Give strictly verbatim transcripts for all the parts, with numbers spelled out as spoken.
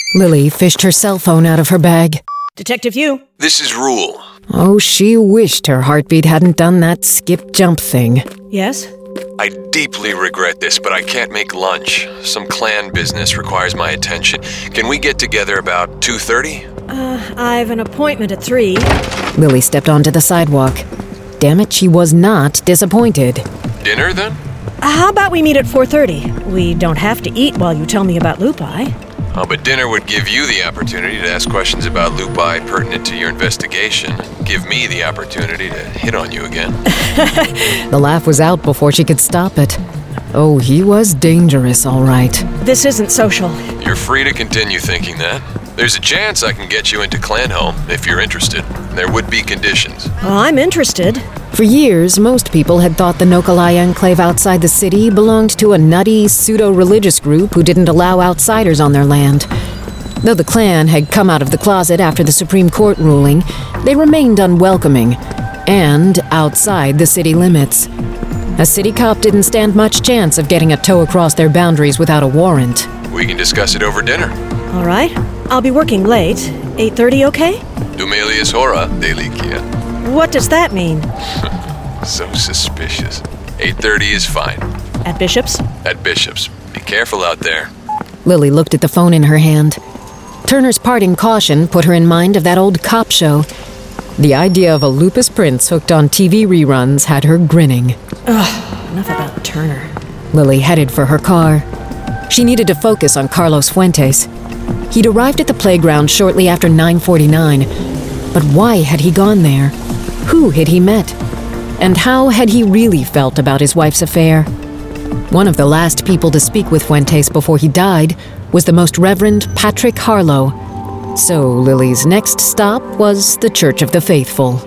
Lily fished her cell phone out of her bag. Detective Yu. This is Rule. Oh, she wished her heartbeat hadn't done that skip-jump thing. Yes? I deeply regret this, but I can't make lunch. Some clan business requires my attention. Can we get together about two thirty? Uh, I've an appointment at three. Lily stepped onto the sidewalk. Damn it, she was not disappointed. Dinner, then? How about we meet at four thirty? We don't have to eat while you tell me about Lupi. Oh, but dinner would give you the opportunity to ask questions about Lupi pertinent to your investigation. Give me the opportunity to hit on you again. The laugh was out before she could stop it. Oh, he was dangerous, all right. This isn't social. You're free to continue thinking that. There's a chance I can get you into Clan Home if you're interested. There would be conditions. Well, I'm interested. For years, most people had thought the Nokalai enclave outside the city belonged to a nutty, pseudo-religious group who didn't allow outsiders on their land. Though the clan had come out of the closet after the Supreme Court ruling, they remained unwelcoming and outside the city limits. A city cop didn't stand much chance of getting a toe across their boundaries without a warrant. We can discuss it over dinner. All right. I'll be working late. eight thirty, okay? Dumelius hora delicia. What does that mean? So suspicious. eight thirty is fine. At Bishop's? At Bishop's. Be careful out there. Lily looked at the phone in her hand. Turner's parting caution put her in mind of that old cop show. The idea of a lupus prince hooked on T V reruns had her grinning. Ugh, enough about Turner. Lily headed for her car. She needed to focus on Carlos Fuentes. He'd arrived at the playground shortly after nine forty-nine. But why had he gone there? Who had he met? And how had he really felt about his wife's affair? One of the last people to speak with Fuentes before he died was the Most Reverend Patrick Harlow. So Lily's next stop was the Church of the Faithful.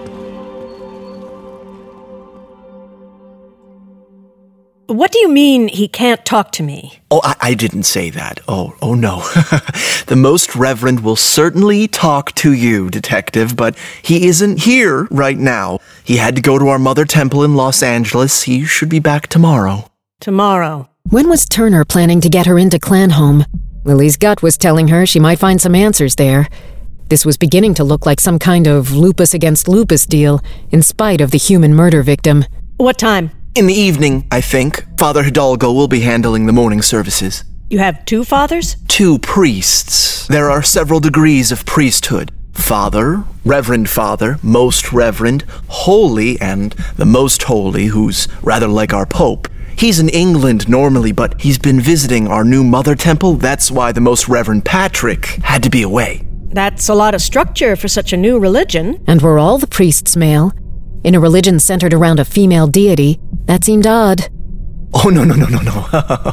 What do you mean he can't talk to me? Oh, I, I didn't say that. Oh, oh no. The Most Reverend will certainly talk to you, Detective, but he isn't here right now. He had to go to our Mother Temple in Los Angeles. He should be back tomorrow. Tomorrow. When was Turner planning to get her into Clan Home? Lily's gut was telling her she might find some answers there. This was beginning to look like some kind of lupus against lupus deal, in spite of the human murder victim. What time? In the evening, I think. Father Hidalgo will be handling the morning services. You have two fathers? Two priests. There are several degrees of priesthood. Father, Reverend Father, Most Reverend, Holy, and the Most Holy, who's rather like our Pope. He's in England normally, but he's been visiting our new Mother Temple. That's why the Most Reverend Patrick had to be away. That's a lot of structure for such a new religion. And were all the priests male? In a religion centered around a female deity, that seemed odd. Oh, no, no, no, no, no.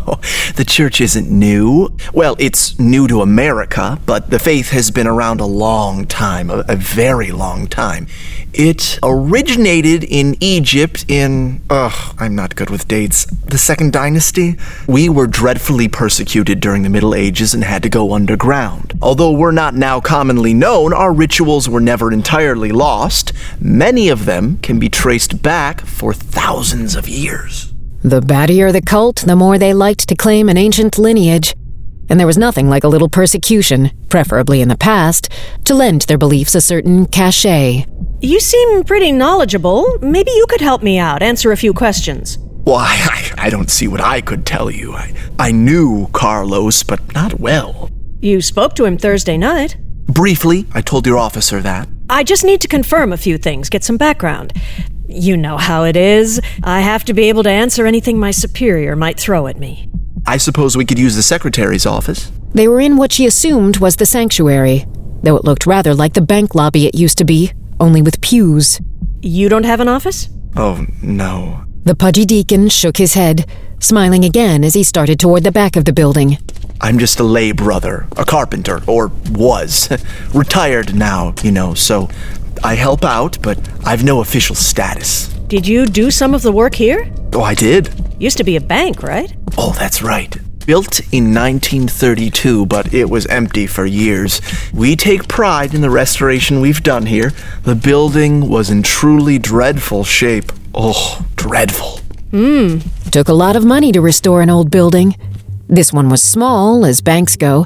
The church isn't new. Well, it's new to America, but the faith has been around a long time, a, a very long time. It originated in Egypt in, ugh, I'm not good with dates, the Second Dynasty. We were dreadfully persecuted during the Middle Ages and had to go underground. Although we're not now commonly known, our rituals were never entirely lost. Many of them can be traced back for thousands of years. The battier the cult, the more they liked to claim an ancient lineage. And there was nothing like a little persecution, preferably in the past, to lend their beliefs a certain cachet. You seem pretty knowledgeable. Maybe you could help me out, answer a few questions. Why, I, I don't see what I could tell you. I, I knew Carlos, but not well. You spoke to him Thursday night. Briefly, I told your officer that. I just need to confirm a few things, get some background. You know how it is. I have to be able to answer anything my superior might throw at me. I suppose we could use the secretary's office. They were in what she assumed was the sanctuary, though it looked rather like the bank lobby it used to be, only with pews. You don't have an office? Oh, no. The pudgy deacon shook his head, smiling again as he started toward the back of the building. I'm just a lay brother, a carpenter, or was. Retired now, you know, so I help out, but I've no official status. Did you do some of the work here? Oh, I did. Used to be a bank, right? Oh, that's right. Built in nineteen thirty-two, but it was empty for years. We take pride in the restoration we've done here. The building was in truly dreadful shape. Oh, dreadful. Hmm. Took a lot of money to restore an old building. This one was small, as banks go,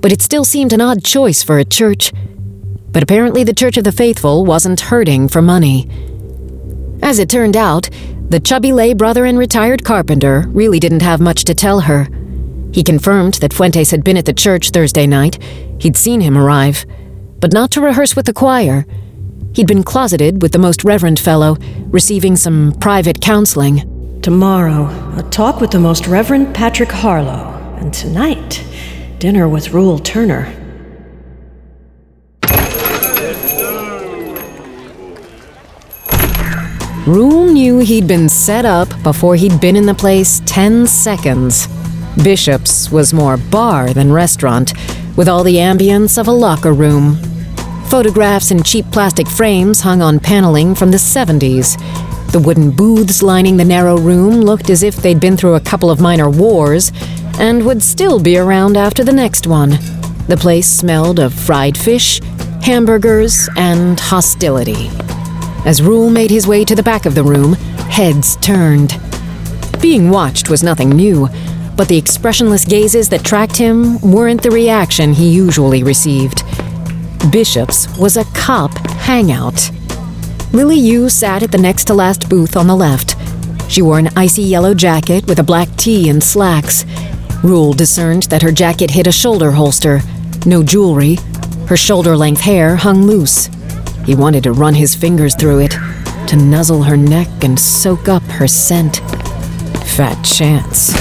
but it still seemed an odd choice for a church. But apparently the Church of the Faithful wasn't hurting for money. As it turned out, the chubby lay brother and retired carpenter really didn't have much to tell her. He confirmed that Fuentes had been at the church Thursday night. He'd seen him arrive, but not to rehearse with the choir. He'd been closeted with the most reverend fellow, receiving some private counseling. Tomorrow, a talk with the Most Reverend Patrick Harlow. And tonight, dinner with Rule Turner. Rule knew he'd been set up before he'd been in the place ten seconds. Bishop's was more bar than restaurant, with all the ambience of a locker room. Photographs in cheap plastic frames hung on paneling from the seventies. The wooden booths lining the narrow room looked as if they'd been through a couple of minor wars and would still be around after the next one. The place smelled of fried fish, hamburgers, and hostility. As Rule made his way to the back of the room, heads turned. Being watched was nothing new, but the expressionless gazes that tracked him weren't the reaction he usually received. Bishop's was a cop hangout. Lily Yu sat at the next-to-last booth on the left. She wore an icy yellow jacket with a black tee and slacks. Rule discerned that her jacket hid a shoulder holster. No jewelry. Her shoulder-length hair hung loose. He wanted to run his fingers through it, to nuzzle her neck and soak up her scent. Fat chance.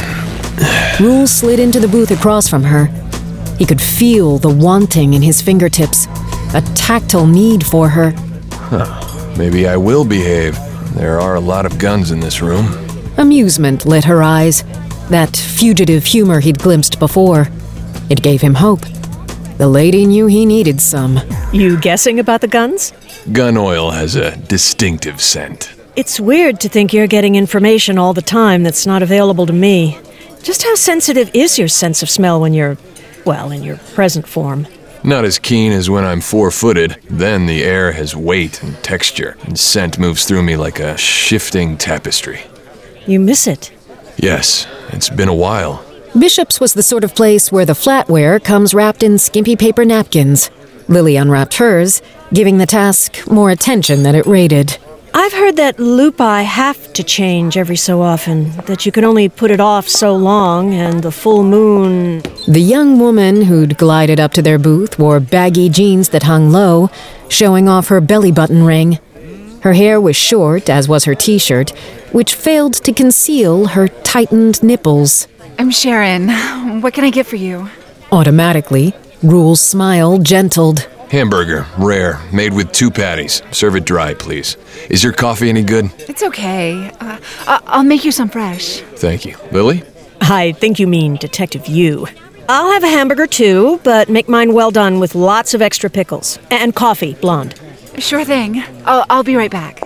Rule slid into the booth across from her. He could feel the wanting in his fingertips, a tactile need for her. Huh. Maybe I will behave. There are a lot of guns in this room. Amusement lit her eyes, that fugitive humor he'd glimpsed before. It gave him hope. The lady knew he needed some. You guessing about the guns? Gun oil has a distinctive scent. It's weird to think you're getting information all the time that's not available to me. Just how sensitive is your sense of smell when you're, well, in your present form? Not as keen as when I'm four-footed. Then the air has weight and texture, and scent moves through me like a shifting tapestry. You miss it? Yes, it's been a while. Bishop's was the sort of place where the flatware comes wrapped in skimpy paper napkins. Lily unwrapped hers, giving the task more attention than it rated. I've heard that lupi have to change every so often, that you can only put it off so long, and the full moon... The young woman who'd glided up to their booth wore baggy jeans that hung low, showing off her belly button ring. Her hair was short, as was her t-shirt, which failed to conceal her tightened nipples. I'm Sharon. What can I get for you? Automatically, Rule's smile gentled. Hamburger, rare, made with two patties. Serve it dry, please. Is your coffee any good? It's okay. Uh, I- I'll make you some fresh. Thank you. Lily? I think you mean Detective Yu. I'll have a hamburger too, but make mine well done with lots of extra pickles. And coffee, blonde. Sure thing. I'll, I'll be right back.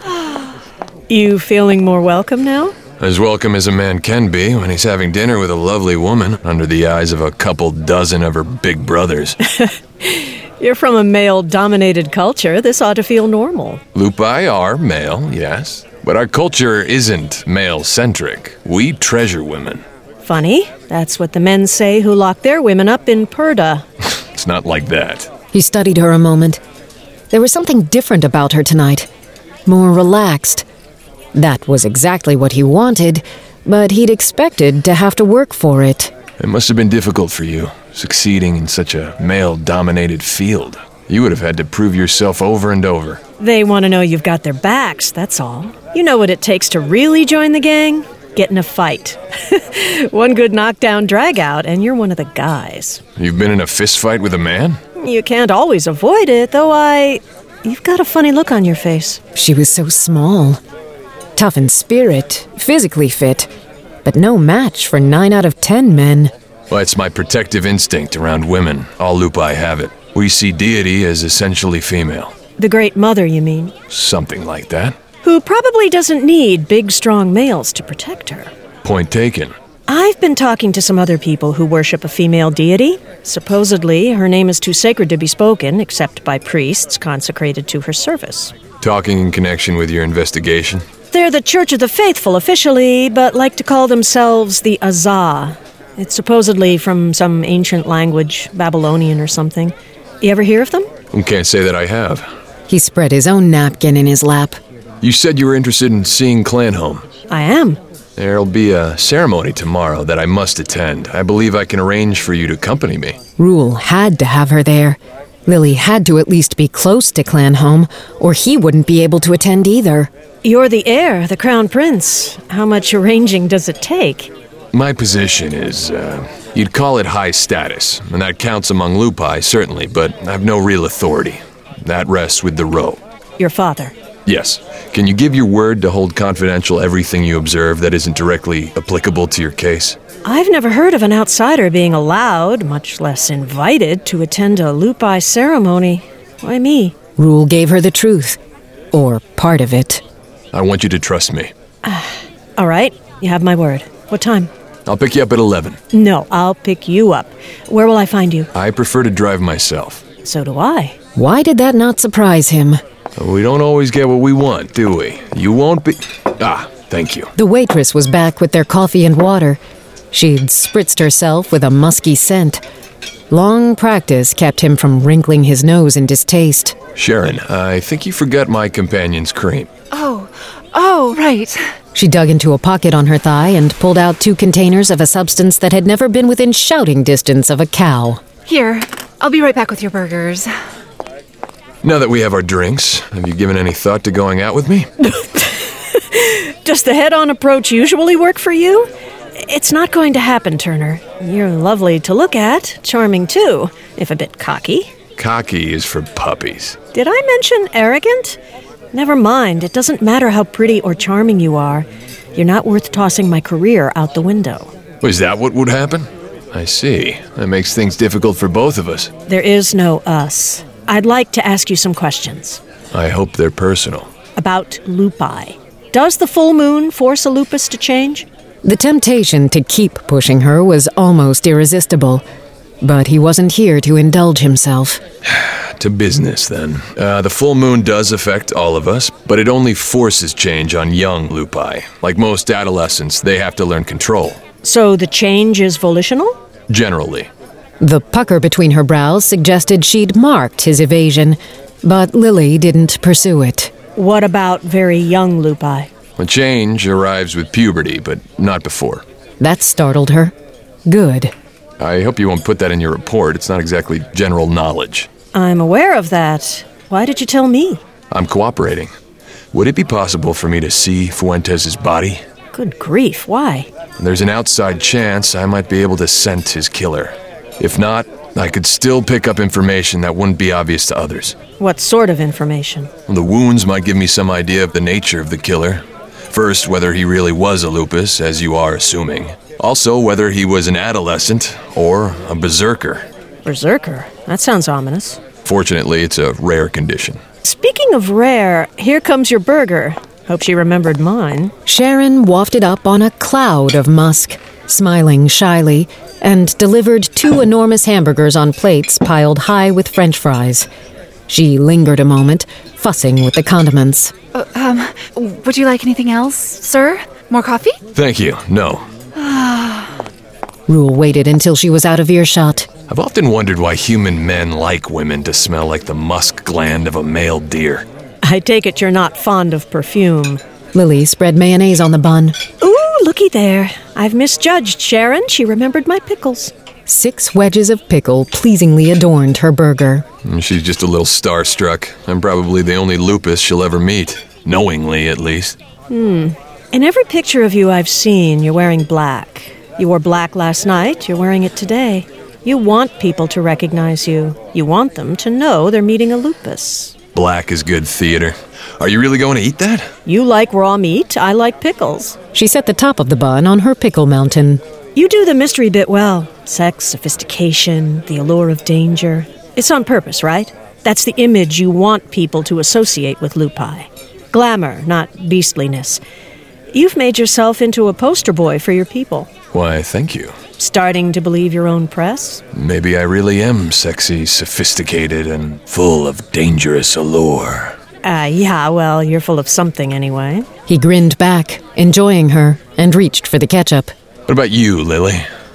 You feeling more welcome now? As welcome as a man can be when he's having dinner with a lovely woman under the eyes of a couple dozen of her big brothers. You're from a male-dominated culture. This ought to feel normal. Lupi are male, yes. But our culture isn't male-centric. We treasure women. Funny. That's what the men say who lock their women up in Purda. It's not like that. He studied her a moment. There was something different about her tonight. More relaxed. That was exactly what he wanted, but he'd expected to have to work for it. It must have been difficult for you, succeeding in such a male-dominated field. You would have had to prove yourself over and over. They want to know you've got their backs, that's all. You know what it takes to really join the gang? Get in a fight. One good knockdown drag-out, and you're one of the guys. You've been in a fist fight with a man? You can't always avoid it, though I... You've got a funny look on your face. She was so small. Tough in spirit, physically fit, but no match for nine out of ten men. Well, it's my protective instinct around women. All Lupi have it. We see deity as essentially female. The Great Mother, you mean? Something like that. Who probably doesn't need big, strong males to protect her. Point taken. I've been talking to some other people who worship a female deity. Supposedly, her name is too sacred to be spoken, except by priests consecrated to her service. Talking in connection with your investigation? They're the Church of the Faithful officially, but like to call themselves the Azah. It's supposedly from some ancient language, Babylonian or something. You ever hear of them? Can't say that I have. He spread his own napkin in his lap. You said you were interested in seeing Clanhome. I am. There'll be a ceremony tomorrow that I must attend. I believe I can arrange for you to accompany me. Rule had to have her there. Lily had to at least be close to Clanhome, or he wouldn't be able to attend either. You're the heir, the crown prince. How much arranging does it take? My position is, uh, you'd call it high status, and that counts among Lupi, certainly, but I've no real authority. That rests with the Roe. Your father. Yes. Can you give your word to hold confidential everything you observe that isn't directly applicable to your case? I've never heard of an outsider being allowed, much less invited, to attend a Lupi ceremony. Why me? Rule gave her the truth. Or part of it. I want you to trust me. All right, you have my word. What time? I'll pick you up at eleven. No, I'll pick you up. Where will I find you? I prefer to drive myself. So do I. Why did that not surprise him? We don't always get what we want, do we? You won't be... Ah, thank you. The waitress was back with their coffee and water. She'd spritzed herself with a musky scent. Long practice kept him from wrinkling his nose in distaste. Sharon, I think you forgot my companion's cream. Oh, oh, right. She dug into a pocket on her thigh and pulled out two containers of a substance that had never been within shouting distance of a cow. Here, I'll be right back with your burgers. Now that we have our drinks, have you given any thought to going out with me? Does the head-on approach usually work for you? It's not going to happen, Turner. You're lovely to look at, charming too, if a bit cocky. Cocky is for puppies. Did I mention arrogant? Never mind, it doesn't matter how pretty or charming you are. You're not worth tossing my career out the window. Was that what would happen? I see. That makes things difficult for both of us. There is no us. I'd like to ask you some questions. I hope they're personal. About Lupi. Does the full moon force a lupus to change? The temptation to keep pushing her was almost irresistible, but he wasn't here to indulge himself. To business, then. Uh, the full moon does affect all of us, but it only forces change on young Lupi. Like most adolescents, they have to learn control. So the change is volitional? Generally. The pucker between her brows suggested she'd marked his evasion, but Lily didn't pursue it. What about very young Lupi? A change arrives with puberty, but not before. That startled her. Good. I hope you won't put that in your report. It's not exactly general knowledge. I'm aware of that. Why did you tell me? I'm cooperating. Would it be possible for me to see Fuentes' body? Good grief, why? There's an outside chance I might be able to scent his killer. If not, I could still pick up information that wouldn't be obvious to others. What sort of information? The wounds might give me some idea of the nature of the killer. First, whether he really was a lupus, as you are assuming. Also, whether he was an adolescent or a berserker. Berserker? That sounds ominous. Fortunately, it's a rare condition. Speaking of rare, here comes your burger. Hope she remembered mine. Sharon wafted up on a cloud of musk, smiling shyly, and delivered two enormous hamburgers on plates piled high with French fries. She lingered a moment, fussing with the condiments. Uh, um, would you like anything else, sir? More coffee? Thank you. No. Rule waited until she was out of earshot. I've often wondered why human men like women to smell like the musk gland of a male deer. I take it you're not fond of perfume. Lily spread mayonnaise on the bun. Ooh, looky there. I've misjudged Sharon. She remembered my pickles. Six wedges of pickle pleasingly adorned her burger. She's just a little starstruck. I'm probably the only lupus she'll ever meet. Knowingly, at least. Hmm. In every picture of you I've seen, you're wearing black. You wore black last night, you're wearing it today. You want people to recognize you. You want them to know they're meeting a lupus. Black is good theater. Are you really going to eat that? You like raw meat, I like pickles. She set the top of the bun on her pickle mountain. You do the mystery bit well. Sex, sophistication, the allure of danger. It's on purpose, right? That's the image you want people to associate with Lupi. Glamour, not beastliness. You've made yourself into a poster boy for your people. Why, thank you. Starting to believe your own press? Maybe I really am sexy, sophisticated, and full of dangerous allure. Ah, uh, yeah, well, you're full of something anyway. He grinned back, enjoying her, and reached for the ketchup. What about you, Lily?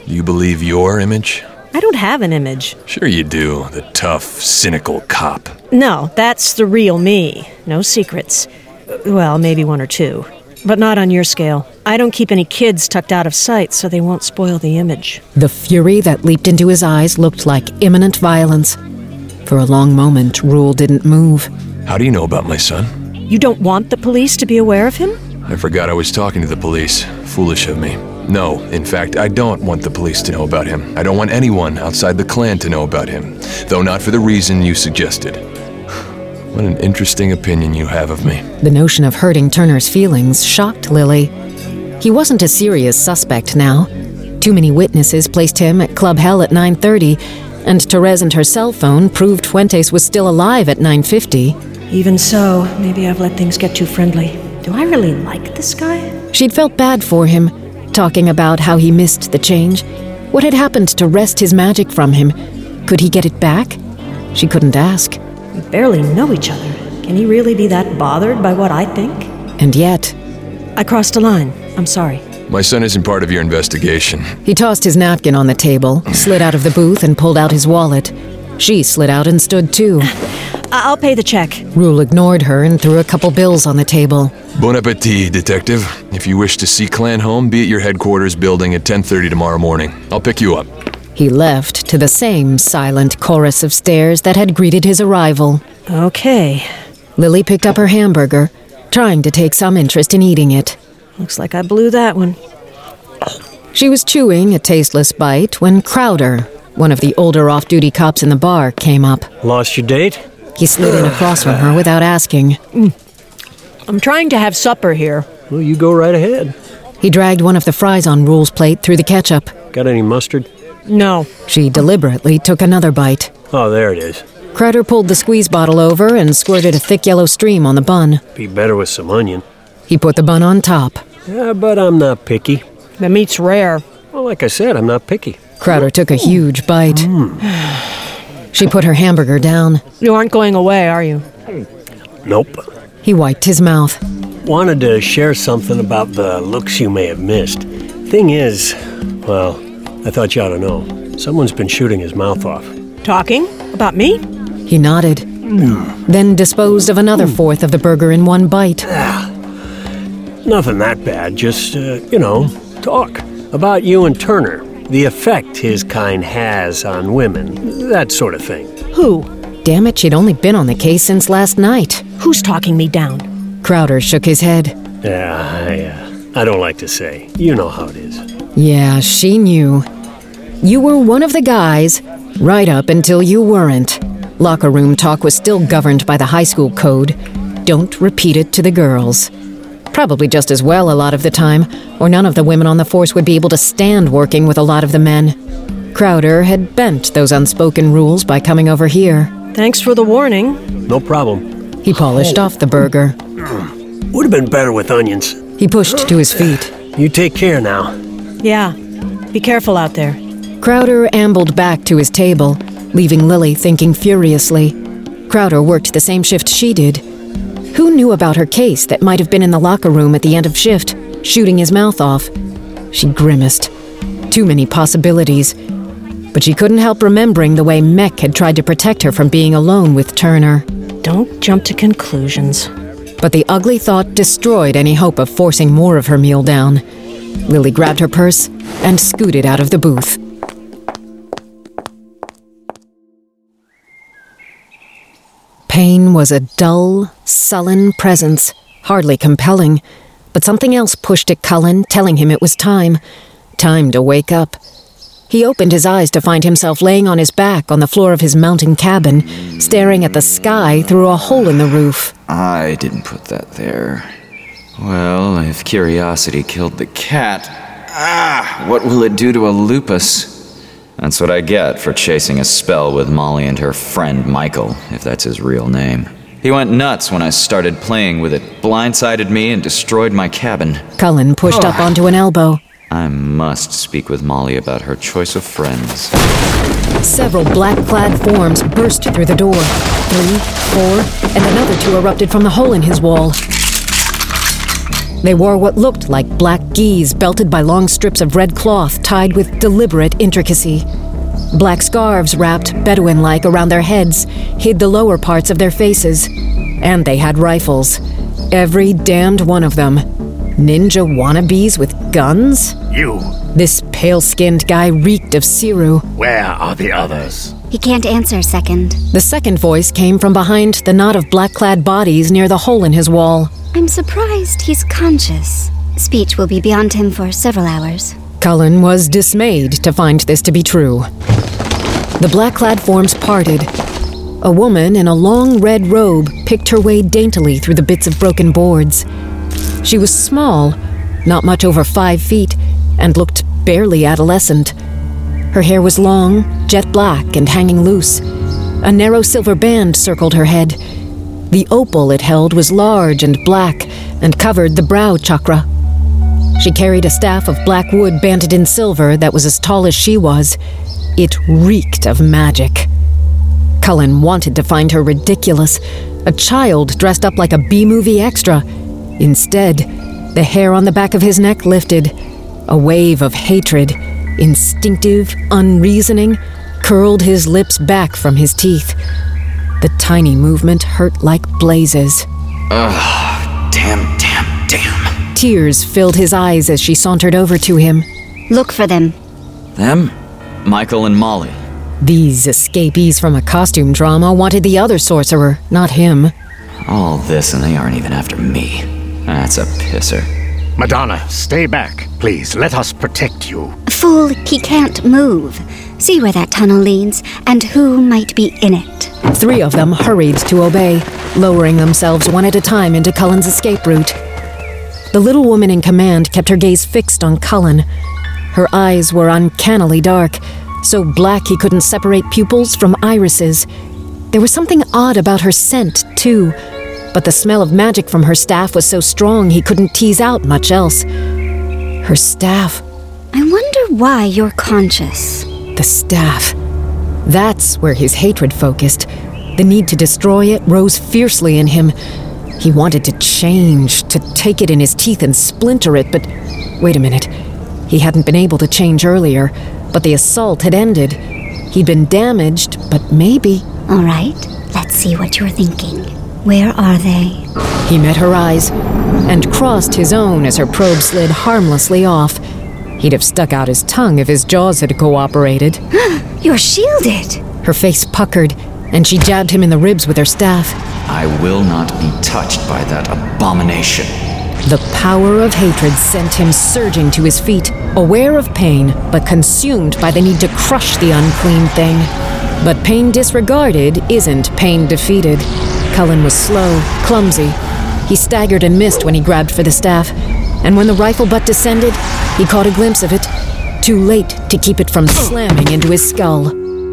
Do you believe your image? I don't have an image. Sure you do, the tough, cynical cop. No, that's the real me. No secrets. Well, maybe one or two. But not on your scale. I don't keep any kids tucked out of sight, so they won't spoil the image. The fury that leaped into his eyes looked like imminent violence. For a long moment, Rule didn't move. How do you know about my son? You don't want the police to be aware of him? I forgot I was talking to the police. Foolish of me. No, in fact, I don't want the police to know about him. I don't want anyone outside the clan to know about him, though not for the reason you suggested. What an interesting opinion you have of me. The notion of hurting Turner's feelings shocked Lily. He wasn't a serious suspect now. Too many witnesses placed him at Club Hell at nine thirty, and Therese and her cell phone proved Fuentes was still alive at nine fifty. Even so, maybe I've let things get too friendly. Do I really like this guy? She'd felt bad for him, talking about how he missed the change. What had happened to wrest his magic from him? Could he get it back? She couldn't ask. We barely know each other. Can he really be that bothered by what I think? And yet... I crossed a line. I'm sorry. My son isn't part of your investigation. He tossed his napkin on the table, slid out of the booth, and pulled out his wallet. She slid out and stood too. I'll pay the check. Rule ignored her and threw a couple bills on the table. Bon appetit, detective. If you wish to see Clan home, be at your headquarters building at ten thirty tomorrow morning. I'll pick you up. He left to the same silent chorus of stares that had greeted his arrival. Okay. Lily picked up her hamburger, trying to take some interest in eating it. Looks like I blew that one. She was chewing a tasteless bite when Crowder, one of the older off-duty cops in the bar, came up. Lost your date? He slid in across from her without asking. Mm. I'm trying to have supper here. Well, you go right ahead. He dragged one of the fries on Rule's plate through the ketchup. Got any mustard? No. She deliberately took another bite. Oh, there it is. Crowder pulled the squeeze bottle over and squirted a thick yellow stream on the bun. Be better with some onion. He put the bun on top. Yeah, but I'm not picky. The meat's rare. Well, like I said, I'm not picky. Crowder took a huge bite. Mm. She put her hamburger down. You aren't going away, are you? Nope. He wiped his mouth. Wanted to share something about the looks you may have missed. Thing is, well, I thought you ought to know. Someone's been shooting his mouth off. Talking? About me? He nodded. Mm. Then disposed of another mm. fourth of the burger in one bite. Ah, nothing that bad. Just, uh, you know, talk. About you and Turner. The effect his kind has on women. That sort of thing. Who? Damn it, she'd only been on the case since last night. Who's talking me down? Crowder shook his head. Yeah, I, uh, I don't like to say. You know how it is. Yeah, she knew. You were one of the guys, right up until you weren't. Locker room talk was still governed by the high school code. Don't repeat it to the girls. Probably just as well a lot of the time, or none of the women on the force would be able to stand working with a lot of the men. Crowder had bent those unspoken rules by coming over here. Thanks for the warning. No problem. He polished oh. off the burger. Would have been better with onions. He pushed to his feet. You take care now. Yeah. Be careful out there. Crowder ambled back to his table, leaving Lily thinking furiously. Crowder worked the same shift she did. Who knew about her case that might have been in the locker room at the end of shift, shooting his mouth off? She grimaced. Too many possibilities. But she couldn't help remembering the way Mech had tried to protect her from being alone with Turner. Don't jump to conclusions. But the ugly thought destroyed any hope of forcing more of her meal down. Lily grabbed her purse and scooted out of the booth. Payne was a dull, sullen presence, hardly compelling, but something else pushed at Cullen, telling him it was time. Time to wake up. He opened his eyes to find himself laying on his back on the floor of his mountain cabin, staring at the sky through a hole in the roof. I didn't put that there. Well, if curiosity killed the cat, ah, what will it do to a lupus? That's what I get for chasing a spell with Molly and her friend Michael, if that's his real name. He went nuts when I started playing with it, blindsided me and destroyed my cabin. Cullen pushed oh. up onto an elbow. I must speak with Molly about her choice of friends. Several black-clad forms burst through the door. Three, four, and another two erupted from the hole in his wall. They wore what looked like black geese belted by long strips of red cloth tied with deliberate intricacy. Black scarves wrapped Bedouin-like around their heads hid the lower parts of their faces. And they had rifles. Every damned one of them. Ninja wannabes with guns? You. This pale-skinned guy reeked of Siru. Where are the others? He can't answer, Second. The second voice came from behind the knot of black-clad bodies near the hole in his wall. I'm surprised he's conscious. Speech will be beyond him for several hours. Cullen was dismayed to find this to be true. The black-clad forms parted. A woman in a long red robe picked her way daintily through the bits of broken boards. She was small, not much over five feet, and looked barely adolescent. Her hair was long, jet black, and hanging loose. A narrow silver band circled her head. The opal it held was large and black and covered the brow chakra. She carried a staff of black wood banded in silver that was as tall as she was. It reeked of magic. Cullen wanted to find her ridiculous, a child dressed up like a B-movie extra. Instead, the hair on the back of his neck lifted. A wave of hatred, instinctive, unreasoning, curled his lips back from his teeth. The tiny movement hurt like blazes. Ugh, damn, damn, damn. Tears filled his eyes as she sauntered over to him. Look for them. Them? Michael and Molly. These escapees from a costume drama wanted the other sorcerer, not him. All this and they aren't even after me. That's a pisser. Madonna, stay back. Please, let us protect you. Fool, he can't move. See where that tunnel leads, and who might be in it. Three of them hurried to obey, lowering themselves one at a time into Cullen's escape route. The little woman in command kept her gaze fixed on Cullen. Her eyes were uncannily dark, so black he couldn't separate pupils from irises. There was something odd about her scent, too, but the smell of magic from her staff was so strong he couldn't tease out much else. Her staff. I wonder why you're conscious. The staff. That's where his hatred focused. The need to destroy it rose fiercely in him. He wanted to change, to take it in his teeth and splinter it, but wait a minute. He hadn't been able to change earlier, but the assault had ended. He'd been damaged, but maybe... All right, let's see what you're thinking. Where are they? He met her eyes and crossed his own as her probe slid harmlessly off. He'd have stuck out his tongue if his jaws had cooperated. You're shielded! Her face puckered, and she jabbed him in the ribs with her staff. I will not be touched by that abomination. The power of hatred sent him surging to his feet, aware of pain, but consumed by the need to crush the unclean thing. But pain disregarded isn't pain defeated. Cullen was slow, clumsy. He staggered and missed when he grabbed for the staff, and when the rifle butt descended, he caught a glimpse of it, too late to keep it from slamming into his skull.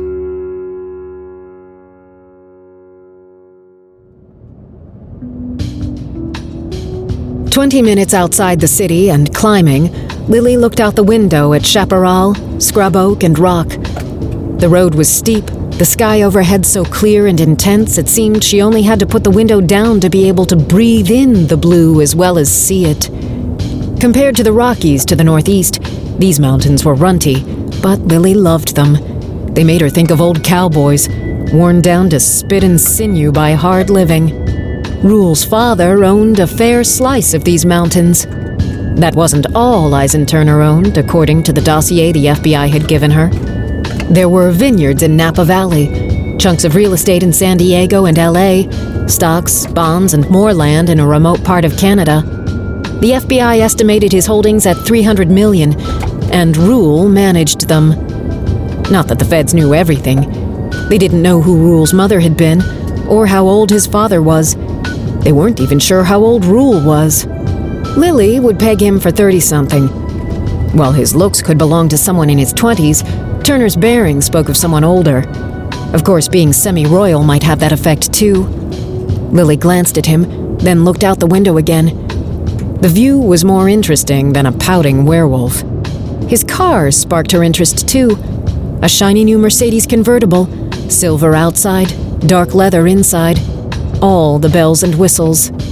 Twenty minutes outside the city and climbing, Lily looked out the window at Chaparral, Scrub Oak, and Rock. The road was steep, the sky overhead so clear and intense it seemed she only had to put the window down to be able to breathe in the blue as well as see it. Compared to the Rockies to the northeast, these mountains were runty, but Lily loved them. They made her think of old cowboys, worn down to spit and sinew by hard living. Rule's father owned a fair slice of these mountains. That wasn't all Eisenturner owned, according to the dossier the F B I had given her. There were vineyards in Napa Valley, chunks of real estate in San Diego and L A, stocks, bonds, and more land in a remote part of Canada. The F B I estimated his holdings at three hundred million dollars, and Rule managed them. Not that the feds knew everything. They didn't know who Rule's mother had been, or how old his father was. They weren't even sure how old Rule was. Lily would peg him for thirty-something. While his looks could belong to someone in his twenties, Turner's bearing spoke of someone older. Of course, being semi-royal might have that effect too. Lily glanced at him, then looked out the window again. The view was more interesting than a pouting werewolf. His car sparked her interest too. A shiny new Mercedes convertible, silver outside, dark leather inside. All the bells and whistles.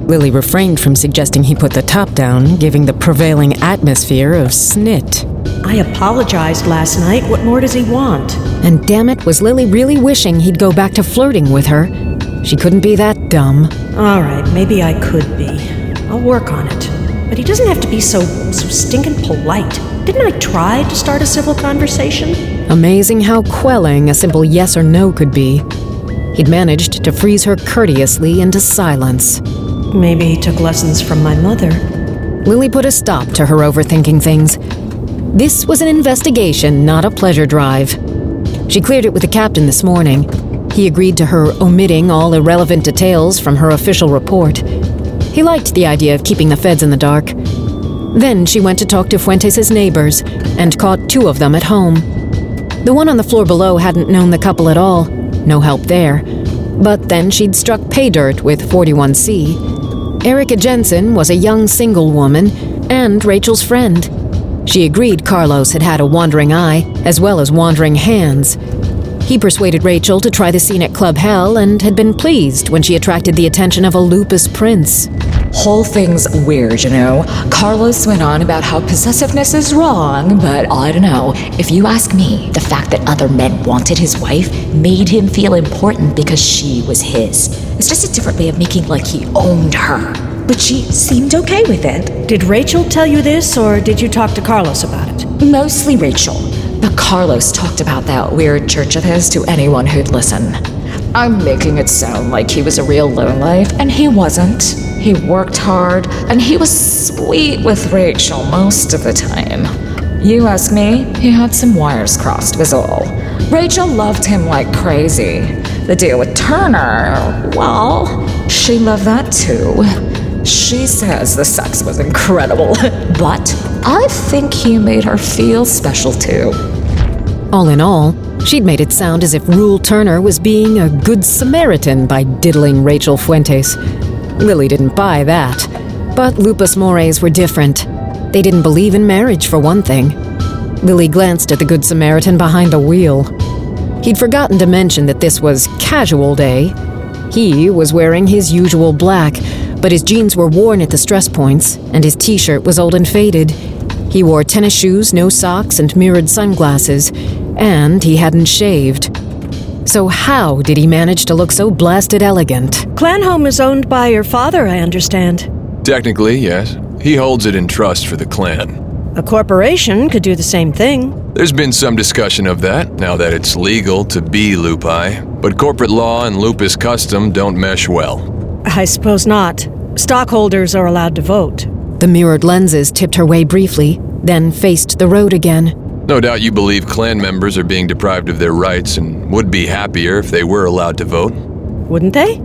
Lily refrained from suggesting he put the top down, giving the prevailing atmosphere of snit. I apologized last night. What more does he want? And damn it, was Lily really wishing he'd go back to flirting with her? She couldn't be that dumb. All right, maybe I could be. I'll work on it. But he doesn't have to be so, so stinking polite. Didn't I try to start a civil conversation? Amazing how quelling a simple yes or no could be. He'd managed to freeze her courteously into silence. Maybe he took lessons from my mother. Lily put a stop to her overthinking things. This was an investigation, not a pleasure drive. She cleared it with the captain this morning. He agreed to her omitting all irrelevant details from her official report. He liked the idea of keeping the feds in the dark. Then she went to talk to Fuentes' neighbors and caught two of them at home. The one on the floor below hadn't known the couple at all. No help there. But then she'd struck pay dirt with forty-one C. Erica Jensen was a young single woman and Rachel's friend. She agreed Carlos had had a wandering eye, as well as wandering hands. He persuaded Rachel to try the scene at Club Hell and had been pleased when she attracted the attention of a lupus prince. Whole thing's weird, you know. Carlos went on about how possessiveness is wrong, but I don't know. If you ask me, the fact that other men wanted his wife made him feel important because she was his. It's just a different way of making like he owned her. But she seemed okay with it. Did Rachel tell you this, or did you talk to Carlos about it? Mostly Rachel. But Carlos talked about that weird church of his to anyone who'd listen. I'm making it sound like he was a real lowlife, and he wasn't. He worked hard, and he was sweet with Rachel most of the time. You ask me, he had some wires crossed, was all. Rachel loved him like crazy. The deal with Turner, well, she loved that too. She says the sex was incredible, but I think he made her feel special too. All in all, she'd made it sound as if Rule Turner was being a good Samaritan by diddling Rachel Fuentes. Lily didn't buy that. But Lupus Mores were different. They didn't believe in marriage, for one thing. Lily glanced at the Good Samaritan behind the wheel. He'd forgotten to mention that this was casual day. He was wearing his usual black, but his jeans were worn at the stress points, and his t-shirt was old and faded. He wore tennis shoes, no socks, and mirrored sunglasses, and he hadn't shaved. So how did he manage to look so blasted elegant? Clan Home is owned by your father, I understand. Technically, yes. He holds it in trust for the clan. A corporation could do the same thing. There's been some discussion of that, now that it's legal to be Lupi, but corporate law and Lupus custom don't mesh well. I suppose not. Stockholders are allowed to vote. The mirrored lenses tipped her way briefly, then faced the road again. No doubt you believe clan members are being deprived of their rights and would be happier if they were allowed to vote. Wouldn't they?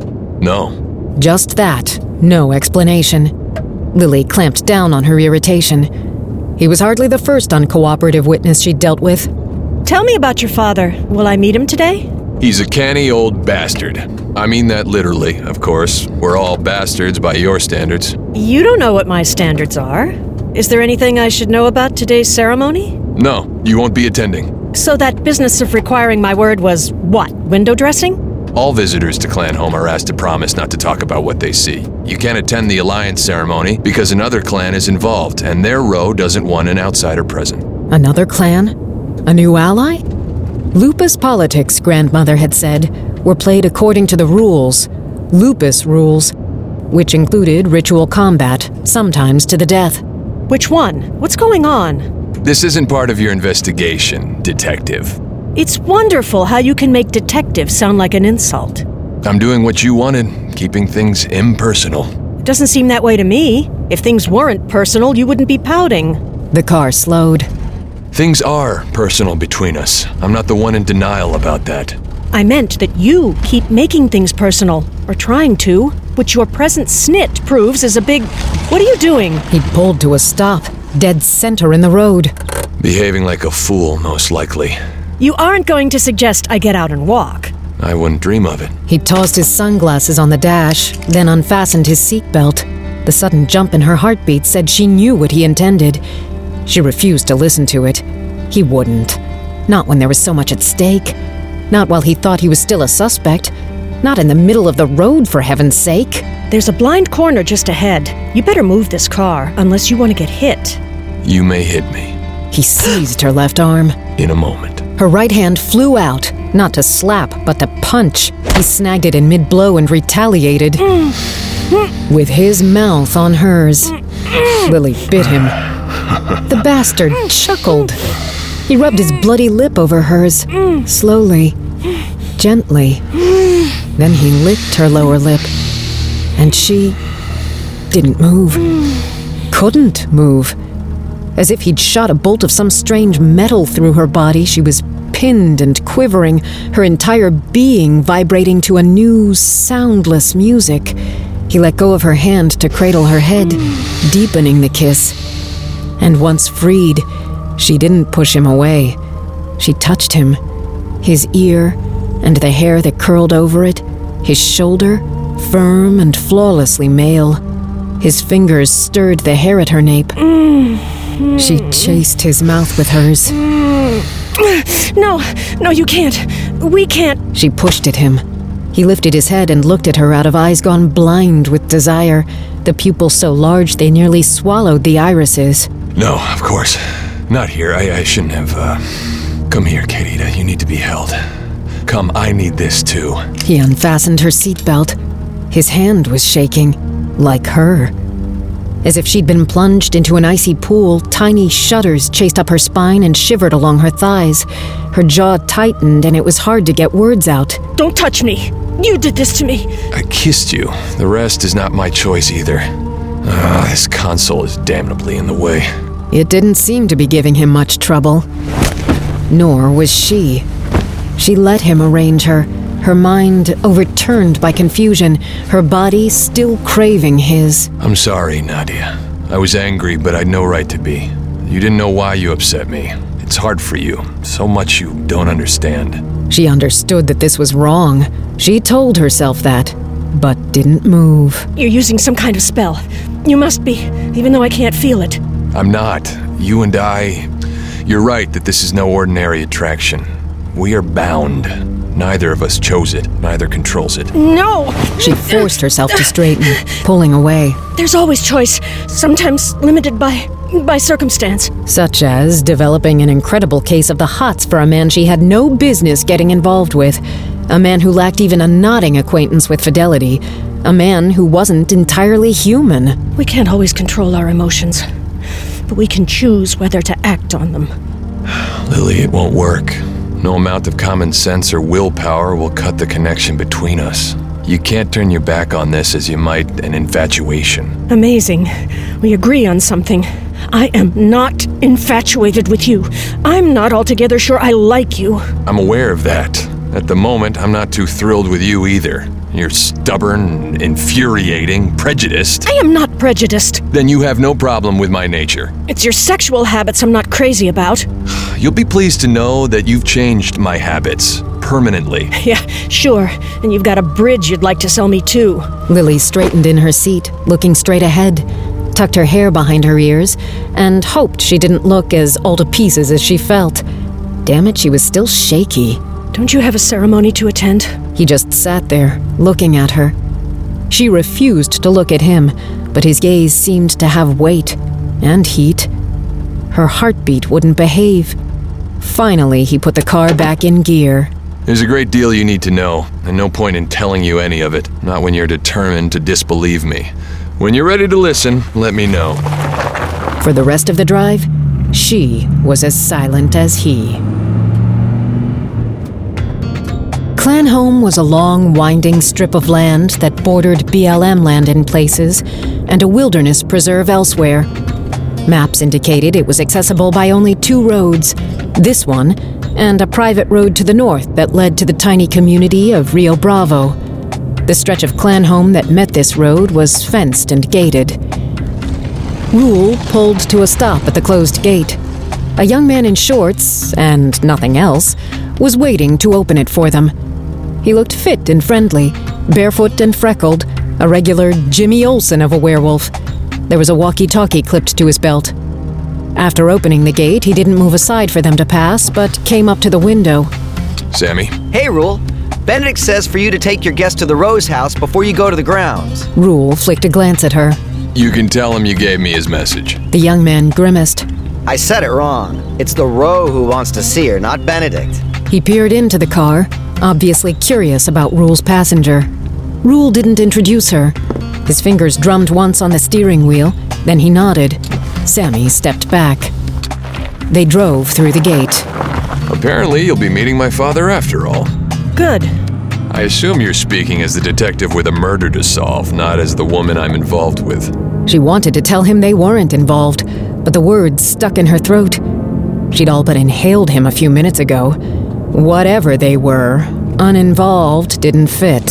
No. Just that. No explanation. Lily clamped down on her irritation. He was hardly the first uncooperative witness she'd dealt with. Tell me about your father. Will I meet him today? He's a canny old bastard. I mean that literally, of course. We're all bastards by your standards. You don't know what my standards are. Is there anything I should know about today's ceremony? No, you won't be attending. So that business of requiring my word was what, window dressing? All visitors to Clan Home are asked to promise not to talk about what they see. You can't attend the alliance ceremony because another clan is involved, and their row doesn't want an outsider present. Another clan? A new ally? Lupus politics, Grandmother had said, were played according to the rules. Lupus rules, which included ritual combat, sometimes to the death. Which one? What's going on? This isn't part of your investigation, detective. It's wonderful how you can make detective sound like an insult. I'm doing what you wanted, keeping things impersonal. It doesn't seem that way to me. If things weren't personal, you wouldn't be pouting. The car slowed. Things are personal between us. I'm not the one in denial about that. I meant that you keep making things personal, or trying to, which your present snit proves is a big... What are you doing? He pulled to a stop, dead center in the road. Behaving like a fool, most likely. You aren't going to suggest I get out and walk. I wouldn't dream of it. He tossed his sunglasses on the dash, then unfastened his seatbelt. The sudden jump in her heartbeat said she knew what he intended. She refused to listen to it. He wouldn't. Not when there was so much at stake. Not while he thought he was still a suspect. Not in the middle of the road, for heaven's sake. There's a blind corner just ahead. You better move this car, unless you want to get hit. You may hit me. He seized her left arm. In a moment. Her right hand flew out, not to slap, but to punch. He snagged it in mid-blow and retaliated. With his mouth on hers. Lily bit him. The bastard chuckled. He rubbed his bloody lip over hers, slowly, gently. Then he licked her lower lip, and she didn't move. Couldn't move. As if he'd shot a bolt of some strange metal through her body, she was pinned and quivering, her entire being vibrating to a new, soundless music. He let go of her hand to cradle her head, deepening the kiss. And once freed, she didn't push him away. She touched him, his ear and the hair that curled over it, his shoulder, firm and flawlessly male. His fingers stirred the hair at her nape. She chased his mouth with hers. No, no, you can't. We can't. She pushed at him. He lifted his head and looked at her out of eyes gone blind with desire, the pupils so large they nearly swallowed the irises. No, of course. Not here. I, I shouldn't have, uh... Come here, Querida. You need to be held. Come, I need this too. He unfastened her seatbelt. His hand was shaking, like her. As if she'd been plunged into an icy pool, tiny shudders chased up her spine and shivered along her thighs. Her jaw tightened and it was hard to get words out. Don't touch me! You did this to me! I kissed you. The rest is not my choice either. Ah, this console is damnably in the way. It didn't seem to be giving him much trouble. Nor was she. She let him arrange her, her mind overturned by confusion, her body still craving his. I'm sorry, Nadia. I was angry, but I'd no right to be. You didn't know why you upset me. It's hard for you. So much you don't understand. She understood that this was wrong. She told herself that, but didn't move. You're using some kind of spell. You must be, even though I can't feel it. I'm not. You and I... You're right that this is no ordinary attraction. We are bound. Neither of us chose it. Neither controls it. No! She forced herself to straighten, pulling away. There's always choice, sometimes limited by... by circumstance. Such as developing an incredible case of the hots for a man she had no business getting involved with. A man who lacked even a nodding acquaintance with fidelity. A man who wasn't entirely human. We can't always control our emotions, but we can choose whether to act on them. Lily, it won't work. No amount of common sense or willpower will cut the connection between us. You can't turn your back on this as you might an infatuation. Amazing. We agree on something. I am not infatuated with you. I'm not altogether sure I like you. I'm aware of that. At the moment, I'm not too thrilled with you either. You're stubborn, infuriating, prejudiced. I am not prejudiced. Then you have no problem with my nature. It's your sexual habits I'm not crazy about. You'll be pleased to know that you've changed my habits. Permanently. Yeah, sure. And you've got a bridge you'd like to sell me too. Lily straightened in her seat, looking straight ahead, tucked her hair behind her ears, and hoped she didn't look as all to pieces as she felt. Damn it, she was still shaky. Don't you have a ceremony to attend? He just sat there, looking at her. She refused to look at him, but his gaze seemed to have weight and heat. Her heartbeat wouldn't behave. Finally, he put the car back in gear. There's a great deal you need to know, and no point in telling you any of it, not when you're determined to disbelieve me. When you're ready to listen, let me know. For the rest of the drive, she was as silent as he. Clanhome was a long, winding strip of land that bordered B L M land in places and a wilderness preserve elsewhere. Maps indicated it was accessible by only two roads, this one and a private road to the north that led to the tiny community of Rio Bravo. The stretch of Clanhome that met this road was fenced and gated. Rule pulled to a stop at the closed gate. A young man in shorts, and nothing else, was waiting to open it for them. He looked fit and friendly, barefoot and freckled, a regular Jimmy Olsen of a werewolf. There was a walkie-talkie clipped to his belt. After opening the gate, he didn't move aside for them to pass, but came up to the window. Sammy? Hey, Rule. Benedict says for you to take your guest to the Rose House before you go to the grounds. Rule flicked a glance at her. You can tell him you gave me his message. The young man grimaced. I said it wrong. It's the Roe who wants to see her, not Benedict. He peered into the car, obviously curious about Rule's passenger. Rule didn't introduce her. His fingers drummed once on the steering wheel, then he nodded. Sammy stepped back. They drove through the gate. Apparently, you'll be meeting my father after all. Good. I assume you're speaking as the detective with a murder to solve, not as the woman I'm involved with. She wanted to tell him they weren't involved, but the words stuck in her throat. She'd all but inhaled him a few minutes ago. Whatever they were, uninvolved didn't fit.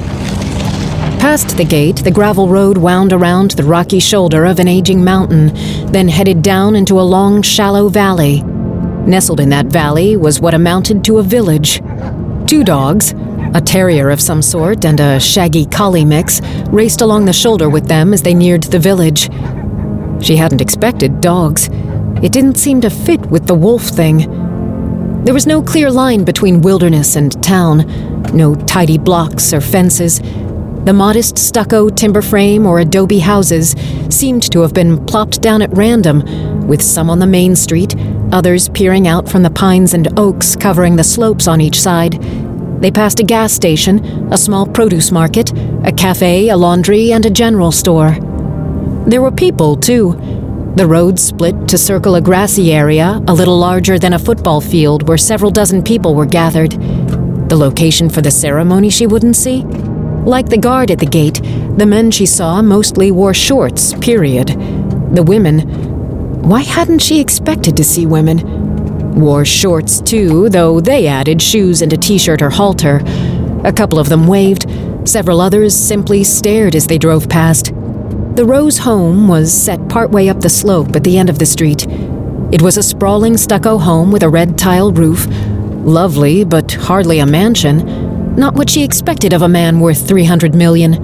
Past the gate, the gravel road wound around the rocky shoulder of an aging mountain, then headed down into a long, shallow valley. Nestled in that valley was what amounted to a village. Two dogs, a terrier of some sort and a shaggy collie mix, raced along the shoulder with them as they neared the village. She hadn't expected dogs. It didn't seem to fit with the wolf thing. There was no clear line between wilderness and town, no tidy blocks or fences. The modest stucco timber frame or adobe houses seemed to have been plopped down at random, with some on the main street, others peering out from the pines and oaks covering the slopes on each side. They passed a gas station, a small produce market, a cafe, a laundry, and a general store. There were people, too. The road split to circle a grassy area, a little larger than a football field, where several dozen people were gathered. The location for the ceremony she wouldn't see? Like the guard at the gate, the men she saw mostly wore shorts, period. The women... Why hadn't she expected to see women? Wore shorts, too, though they added shoes and a t-shirt or halter. A couple of them waved. Several others simply stared as they drove past. The Rose home was set partway up the slope at the end of the street. It was a sprawling stucco home with a red tile roof. Lovely, but hardly a mansion. Not what she expected of a man worth three hundred million.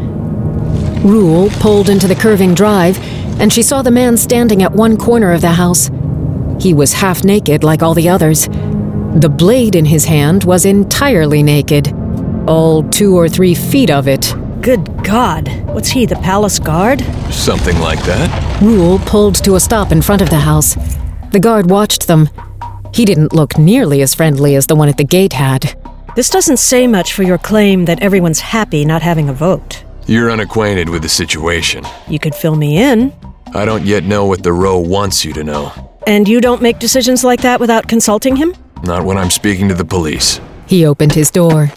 Rule pulled into the curving drive, and she saw the man standing at one corner of the house. He was half naked like all the others. The blade in his hand was entirely naked. All two or three feet of it. Good God. What's he, the palace guard? Something like that. Rule pulled to a stop in front of the house. The guard watched them. He didn't look nearly as friendly as the one at the gate had. This doesn't say much for your claim that everyone's happy not having a vote. You're unacquainted with the situation. You could fill me in. I don't yet know what the Roe wants you to know. And you don't make decisions like that without consulting him? Not when I'm speaking to the police. He opened his door.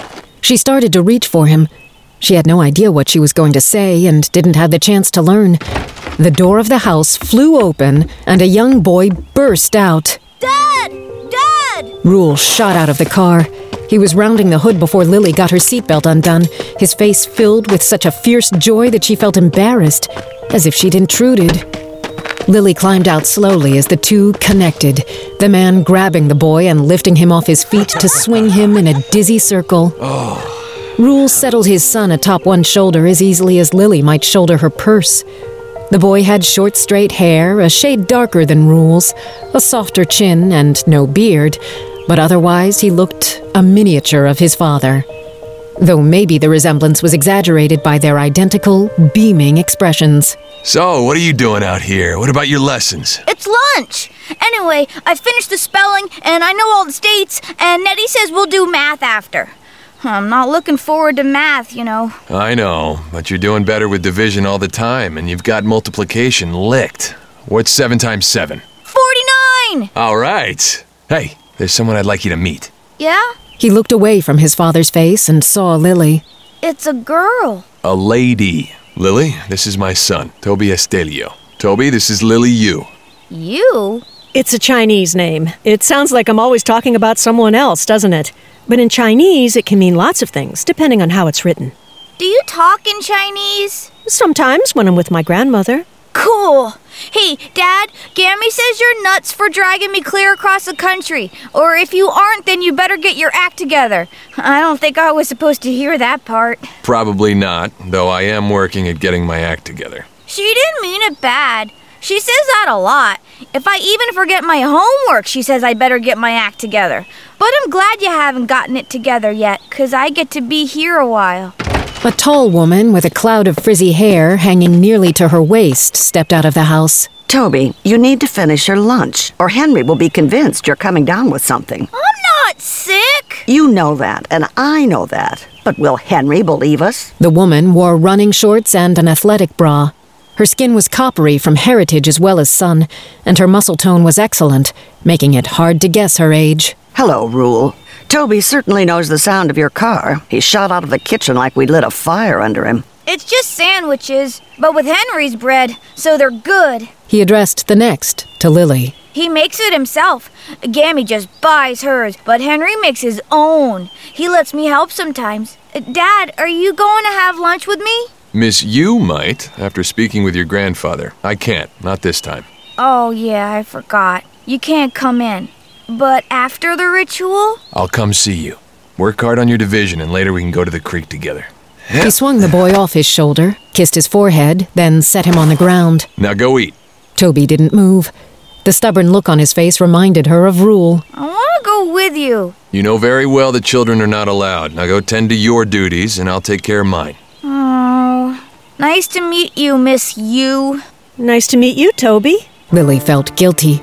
She started to reach for him. She had no idea what she was going to say and didn't have the chance to learn. The door of the house flew open and a young boy burst out. Dad! Dad! Rule shot out of the car. He was rounding the hood before Lily got her seatbelt undone, his face filled with such a fierce joy that she felt embarrassed, as if she'd intruded. Lily climbed out slowly as the two connected, the man grabbing the boy and lifting him off his feet to swing him in a dizzy circle. Oh. Rule settled his son atop one shoulder as easily as Lily might shoulder her purse. The boy had short, straight hair, a shade darker than Rule's, a softer chin, and no beard, but otherwise he looked a miniature of his father. Though maybe the resemblance was exaggerated by their identical, beaming expressions. So, what are you doing out here? What about your lessons? It's lunch! Anyway, I finished the spelling, and I know all the states, and Nettie says we'll do math after. I'm not looking forward to math, you know. I know, but you're doing better with division all the time, and you've got multiplication licked. What's seven times seven? Forty-nine! All right. Hey, there's someone I'd like you to meet. Yeah? He looked away from his father's face and saw Lily. It's a girl. A lady. Lily, this is my son, Toby Estelio. Toby, this is Lily Yu. You? It's a Chinese name. It sounds like I'm always talking about someone else, doesn't it? But in Chinese, it can mean lots of things, depending on how it's written. Do you talk in Chinese? Sometimes, when I'm with my grandmother. Cool. Hey, Dad, Gammy says you're nuts for dragging me clear across the country. Or if you aren't, then you better get your act together. I don't think I was supposed to hear that part. Probably not, though I am working at getting my act together. She didn't mean it bad. She says that a lot. If I even forget my homework, she says I better get my act together. But I'm glad you haven't gotten it together yet, 'cause I get to be here a while. A tall woman with a cloud of frizzy hair hanging nearly to her waist stepped out of the house. Toby, you need to finish your lunch, or Henry will be convinced you're coming down with something. I'm not sick. You know that, and I know that. But will Henry believe us? The woman wore running shorts and an athletic bra. Her skin was coppery from heritage as well as sun, and her muscle tone was excellent, making it hard to guess her age. Hello, Rule. Toby certainly knows the sound of your car. He shot out of the kitchen like we lit a fire under him. It's just sandwiches, but with Henry's bread, so they're good. He addressed the next to Lily. He makes it himself. Gammy just buys hers, but Henry makes his own. He lets me help sometimes. Dad, are you going to have lunch with me? Miss, you might, after speaking with your grandfather. I can't, not this time. Oh, yeah, I forgot. You can't come in. But after the ritual? I'll come see you. Work hard on your division, and later we can go to the creek together. He swung the boy off his shoulder, kissed his forehead, then set him on the ground. Now go eat. Toby didn't move. The stubborn look on his face reminded her of Rule. I want to go with you. You know very well that children are not allowed. Now go tend to your duties, and I'll take care of mine. Oh, nice to meet you, Miss You. Nice to meet you, Toby. Lily felt guilty.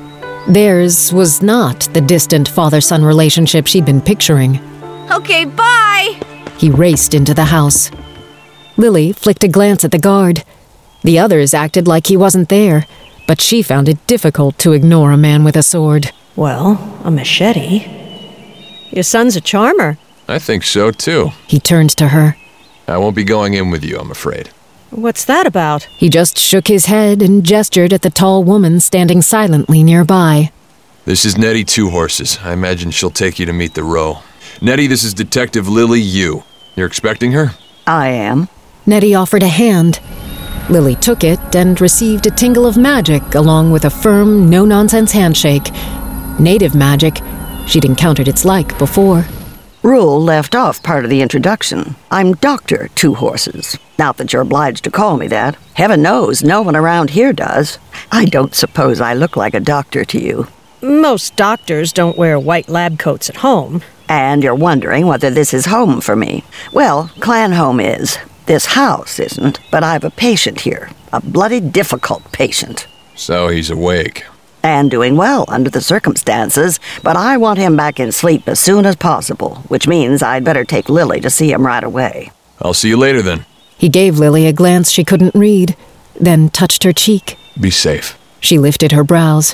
Theirs was not the distant father-son relationship she'd been picturing. Okay, bye! He raced into the house. Lily flicked a glance at the guard. The others acted like he wasn't there, but she found it difficult to ignore a man with a sword. Well, a machete. Your son's a charmer. I think so, too. He turned to her. I won't be going in with you, I'm afraid. What's that about? He just shook his head and gestured at the tall woman standing silently nearby. This is Nettie Two Horses. I imagine she'll take you to meet the row. Nettie, this is Detective Lily Yu. You're expecting her? I am. Nettie offered a hand. Lily took it and received a tingle of magic along with a firm, no-nonsense handshake. Native magic. She'd encountered its like before. Rule left off part of the introduction. I'm Doctor Two Horses. Not that you're obliged to call me that. Heaven knows no one around here does. I don't suppose I look like a doctor to you. Most doctors don't wear white lab coats at home. And you're wondering whether this is home for me. Well, clan home is. This house isn't, but I've a patient here. A bloody difficult patient. So he's awake. And doing well under the circumstances, but I want him back in sleep as soon as possible, which means I'd better take Lily to see him right away. I'll see you later then. He gave Lily a glance she couldn't read, then touched her cheek. Be safe. She lifted her brows.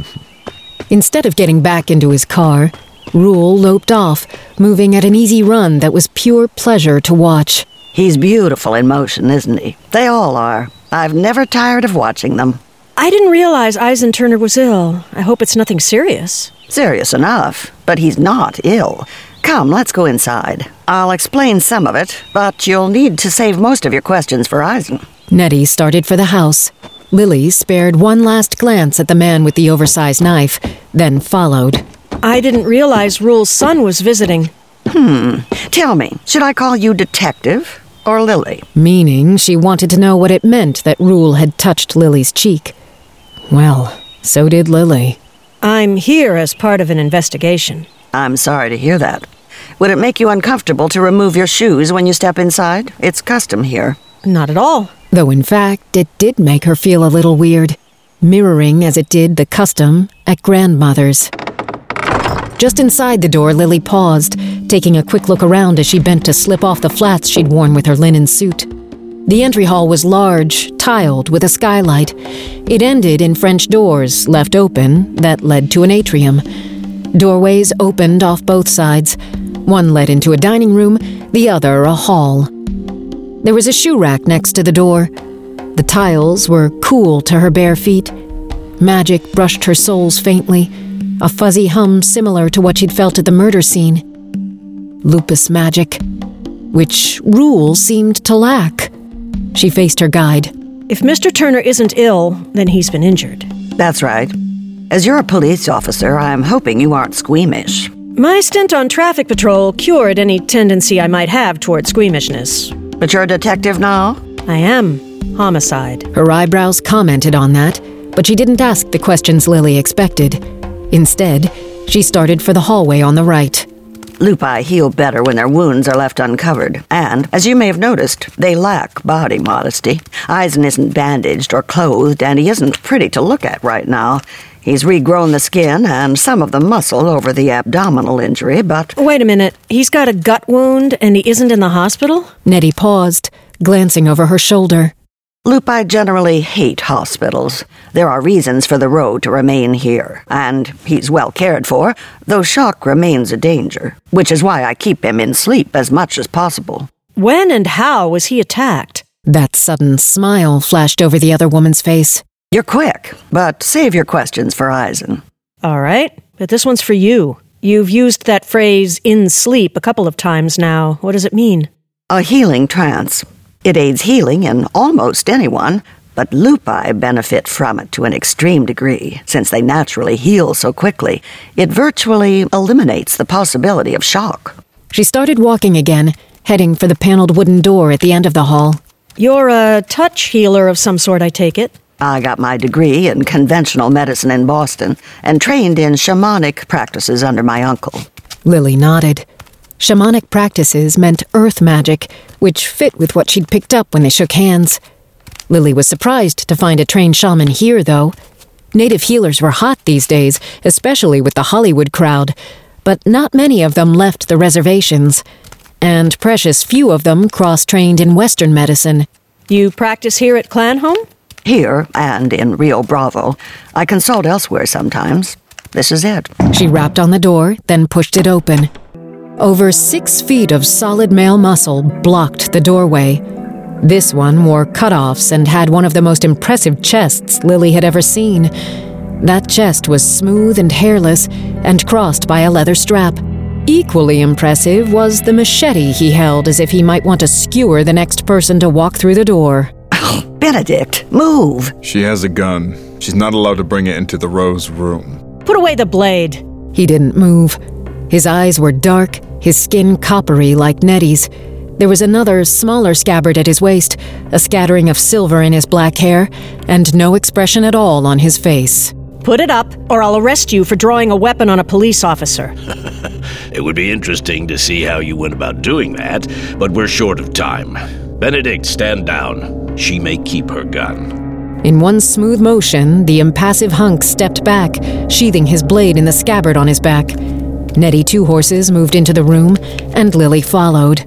Instead of getting back into his car, Rule loped off, moving at an easy run that was pure pleasure to watch. He's beautiful in motion, isn't he? They all are. I've never tired of watching them. I didn't realize Eisen Turner was ill. I hope it's nothing serious. Serious enough, but he's not ill. Come, let's go inside. I'll explain some of it, but you'll need to save most of your questions for Eisen. Nettie started for the house. Lily spared one last glance at the man with the oversized knife, then followed. I didn't realize Rule's son was visiting. Hmm. Tell me, should I call you Detective or Lily? Meaning she wanted to know what it meant that Rule had touched Lily's cheek. Well, so did Lily. I'm here as part of an investigation. I'm sorry to hear that. Would it make you uncomfortable to remove your shoes when you step inside? It's custom here. Not at all. Though in fact, it did make her feel a little weird, mirroring as it did the custom at grandmother's. Just inside the door, Lily paused, taking a quick look around as she bent to slip off the flats she'd worn with her linen suit. The entry hall was large, tiled, with a skylight. It ended in French doors, left open, that led to an atrium. Doorways opened off both sides. One led into a dining room, the other a hall. There was a shoe rack next to the door. The tiles were cool to her bare feet. Magic brushed her soles faintly, a fuzzy hum similar to what she'd felt at the murder scene. Lupus magic, which Rule seemed to lack. She faced her guide. If Mister Turner isn't ill, then he's been injured. That's right. As you're a police officer, I'm hoping you aren't squeamish. My stint on traffic patrol cured any tendency I might have toward squeamishness. But you're a detective now? I am. Homicide. Her eyebrows commented on that, but she didn't ask the questions Lily expected. Instead, she started for the hallway on the right. Lupi heal better when their wounds are left uncovered, and, as you may have noticed, they lack body modesty. Eisen isn't bandaged or clothed, and he isn't pretty to look at right now. He's regrown the skin and some of the muscle over the abdominal injury, but... Wait a minute. He's got a gut wound and he isn't in the hospital? Nettie paused, glancing over her shoulder. Lupi generally hate hospitals. There are reasons for the Roe to remain here, and he's well cared for, though shock remains a danger, which is why I keep him in sleep as much as possible. When and how was he attacked? That sudden smile flashed over the other woman's face. You're quick, but save your questions for Eisen. All right, but this one's for you. You've used that phrase, in sleep, a couple of times now. What does it mean? A healing trance. It aids healing in almost anyone, but Lupi benefit from it to an extreme degree, since they naturally heal so quickly. It virtually eliminates the possibility of shock. She started walking again, heading for the paneled wooden door at the end of the hall. You're a touch healer of some sort, I take it? I got my degree in conventional medicine in Boston and trained in shamanic practices under my uncle. Lily nodded. Shamanic practices meant earth magic, which fit with what she'd picked up when they shook hands. Lily was surprised to find a trained shaman here, though. Native healers were hot these days, especially with the Hollywood crowd, but not many of them left the reservations, and precious few of them cross-trained in Western medicine. You practice here at Clanhome? Here, and in Rio Bravo. I consult elsewhere sometimes. This is it. She rapped on the door, then pushed it open. Over six feet of solid male muscle blocked the doorway. This one wore cutoffs and had one of the most impressive chests Lily had ever seen. That chest was smooth and hairless and crossed by a leather strap. Equally impressive was the machete he held, as if he might want to skewer the next person to walk through the door. Benedict, move! She has a gun. She's not allowed to bring it into the Rose room. Put away the blade. He didn't move. His eyes were dark, his skin coppery like Nettie's. There was another, smaller scabbard at his waist, a scattering of silver in his black hair, and no expression at all on his face. Put it up, or I'll arrest you for drawing a weapon on a police officer. It would be interesting to see how you went about doing that, but we're short of time. Benedict, stand down. She may keep her gun. In one smooth motion, the impassive hunk stepped back, sheathing his blade in the scabbard on his back. Nettie Two Horses moved into the room, and Lily followed.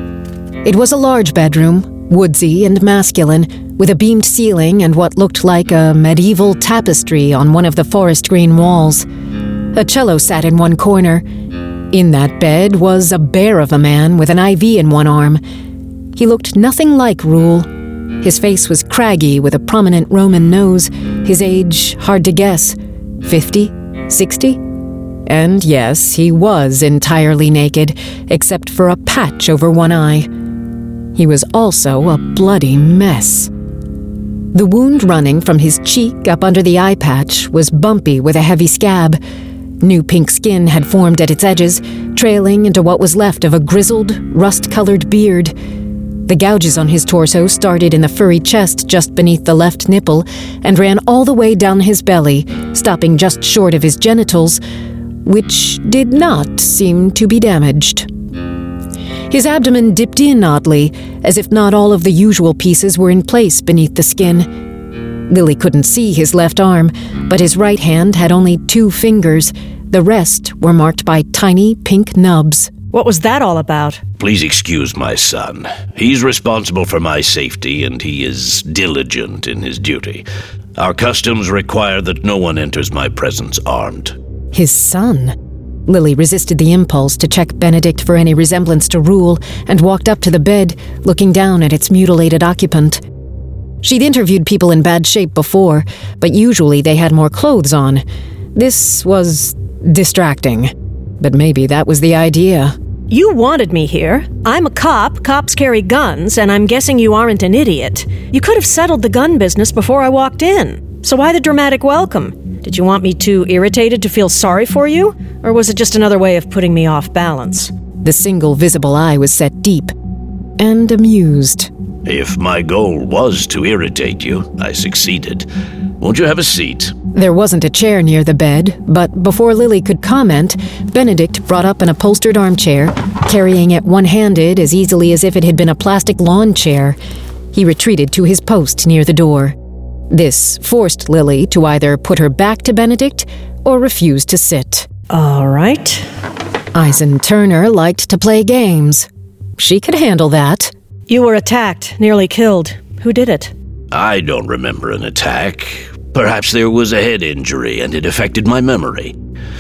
It was a large bedroom, woodsy and masculine, with a beamed ceiling and what looked like a medieval tapestry on one of the forest green walls. A cello sat in one corner. In that bed was a bear of a man with an I V in one arm. He looked nothing like Rule. His face was craggy with a prominent Roman nose, his age hard to guess. Fifty? Sixty? And yes, he was entirely naked, except for a patch over one eye. He was also a bloody mess. The wound running from his cheek up under the eye patch was bumpy with a heavy scab. New pink skin had formed at its edges, trailing into what was left of a grizzled, rust-colored beard. The gouges on his torso started in the furry chest just beneath the left nipple and ran all the way down his belly, stopping just short of his genitals, which did not seem to be damaged. His abdomen dipped in oddly, as if not all of the usual pieces were in place beneath the skin. Lily couldn't see his left arm, but his right hand had only two fingers. The rest were marked by tiny pink nubs. What was that all about? Please excuse my son. He's responsible for my safety, and he is diligent in his duty. Our customs require that no one enters my presence armed. His son? Lily resisted the impulse to check Benedict for any resemblance to Rule and walked up to the bed, looking down at its mutilated occupant. She'd interviewed people in bad shape before, but usually they had more clothes on. This was distracting, but maybe that was the idea. You wanted me here. I'm a cop, cops carry guns, and I'm guessing you aren't an idiot. You could have settled the gun business before I walked in. So why the dramatic welcome? Did you want me too irritated to feel sorry for you? Or was it just another way of putting me off balance? The single visible eye was set deep and amused. If my goal was to irritate you, I succeeded. Won't you have a seat? There wasn't a chair near the bed, but before Lily could comment, Benedict brought up an upholstered armchair, carrying it one-handed as easily as if it had been a plastic lawn chair. He retreated to his post near the door. This forced Lily to either put her back to Benedict or refuse to sit. All right. Eisen Turner liked to play games. She could handle that. You were attacked, nearly killed. Who did it? I don't remember an attack. Perhaps there was a head injury and it affected my memory.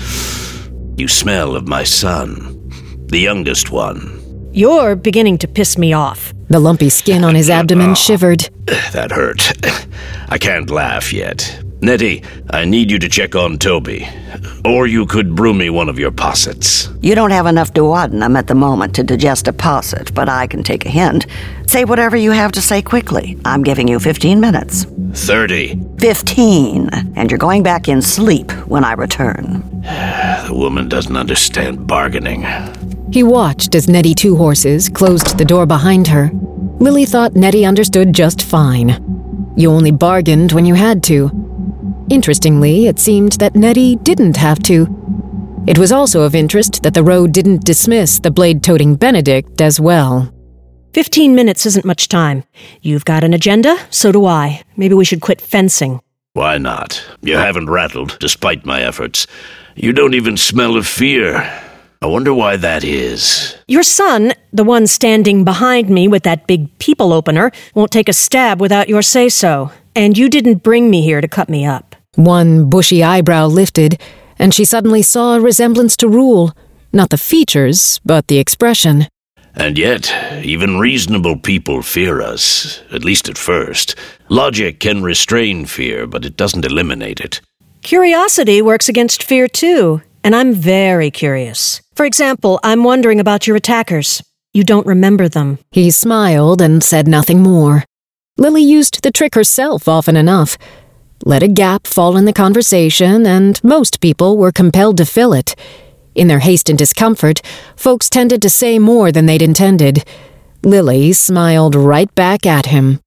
You smell of my son, the youngest one. You're beginning to piss me off. The lumpy skin on his abdomen shivered. That hurt. I can't laugh yet. Nettie, I need you to check on Toby. Or you could brew me one of your possets. You don't have enough duodenum at the moment to digest a posset, but I can take a hint. Say whatever you have to say quickly. I'm giving you fifteen minutes. Thirty. Fifteen. And you're going back in sleep when I return. The woman doesn't understand bargaining. He watched as Nettie Two Horses closed the door behind her. Lily thought Nettie understood just fine. You only bargained when you had to. Interestingly, it seemed that Nettie didn't have to. It was also of interest that the road didn't dismiss the blade-toting Benedict as well. Fifteen minutes isn't much time. You've got an agenda, so do I. Maybe we should quit fencing. Why not? You haven't rattled, despite my efforts. You don't even smell of fear. I wonder why that is. Your son, the one standing behind me with that big people opener, won't take a stab without your say-so. And you didn't bring me here to cut me up. One bushy eyebrow lifted, and she suddenly saw a resemblance to Rule. Not the features, but the expression. And yet, even reasonable people fear us, at least at first. Logic can restrain fear, but it doesn't eliminate it. Curiosity works against fear too, and I'm very curious. For example, I'm wondering about your attackers. You don't remember them. He smiled and said nothing more. Lily used the trick herself often enough. Let a gap fall in the conversation, and most people were compelled to fill it. In their haste and discomfort, folks tended to say more than they'd intended. Lily smiled right back at him.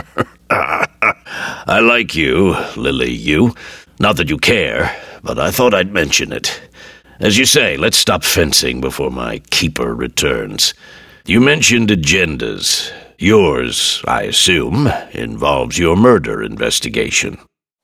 I like you, Lily, you. Not that you care, but I thought I'd mention it. As you say, let's stop fencing before my keeper returns. You mentioned agendas. Yours, I assume, involves your murder investigation.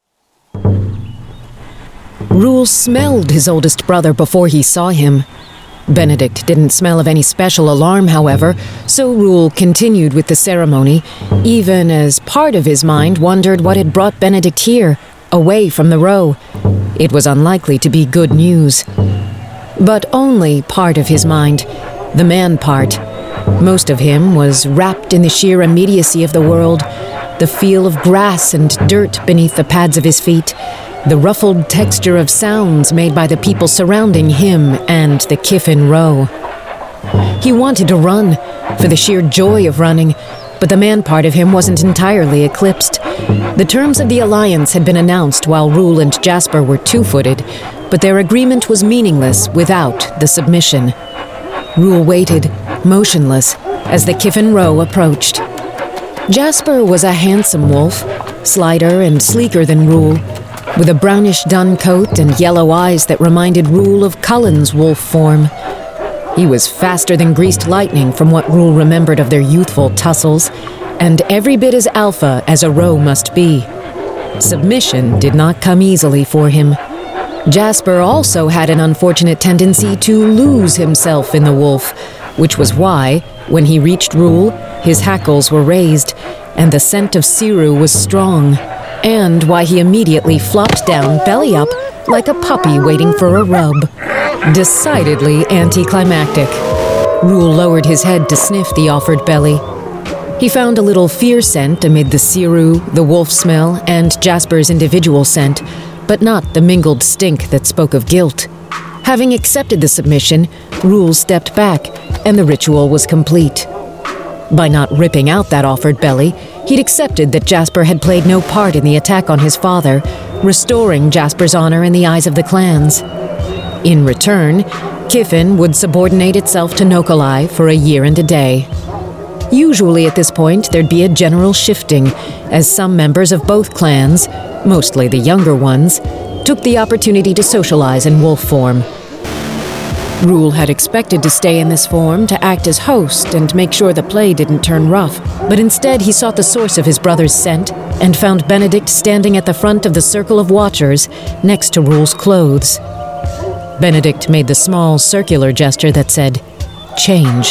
Rule smelled his oldest brother before he saw him. Benedict didn't smell of any special alarm, however, so Rule continued with the ceremony, even as part of his mind wondered what had brought Benedict here, away from the row. It was unlikely to be good news. But only part of his mind, the man part. Most of him was wrapped in the sheer immediacy of the world, the feel of grass and dirt beneath the pads of his feet, the ruffled texture of sounds made by the people surrounding him and the Kiffin Row. He wanted to run, for the sheer joy of running, but the man part of him wasn't entirely eclipsed. The terms of the alliance had been announced while Rule and Jasper were two-footed, but their agreement was meaningless without the submission. Rule waited, motionless, as the Kiffin Row approached. Jasper was a handsome wolf, slighter and sleeker than Rule, with a brownish dun coat and yellow eyes that reminded Rule of Cullen's wolf form. He was faster than greased lightning from what Rule remembered of their youthful tussles, and every bit as alpha as a row must be. Submission did not come easily for him. Jasper also had an unfortunate tendency to lose himself in the wolf, which was why, when he reached Rule, his hackles were raised, and the scent of Siru was strong, and why he immediately flopped down belly up like a puppy waiting for a rub. Decidedly anticlimactic. Rule lowered his head to sniff the offered belly. He found a little fear scent amid the Siru, the wolf smell, and Jasper's individual scent, but not the mingled stink that spoke of guilt. Having accepted the submission, Rule stepped back, and the ritual was complete. By not ripping out that offered belly, he'd accepted that Jasper had played no part in the attack on his father, restoring Jasper's honor in the eyes of the clans. In return, Kiffin would subordinate itself to Nokolai for a year and a day. Usually at this point, there'd be a general shifting, as some members of both clans, mostly the younger ones, took the opportunity to socialize in wolf form. Rule had expected to stay in this form to act as host and make sure the play didn't turn rough, but instead he sought the source of his brother's scent and found Benedict standing at the front of the circle of watchers next to Rule's clothes. Benedict made the small circular gesture that said, "Change."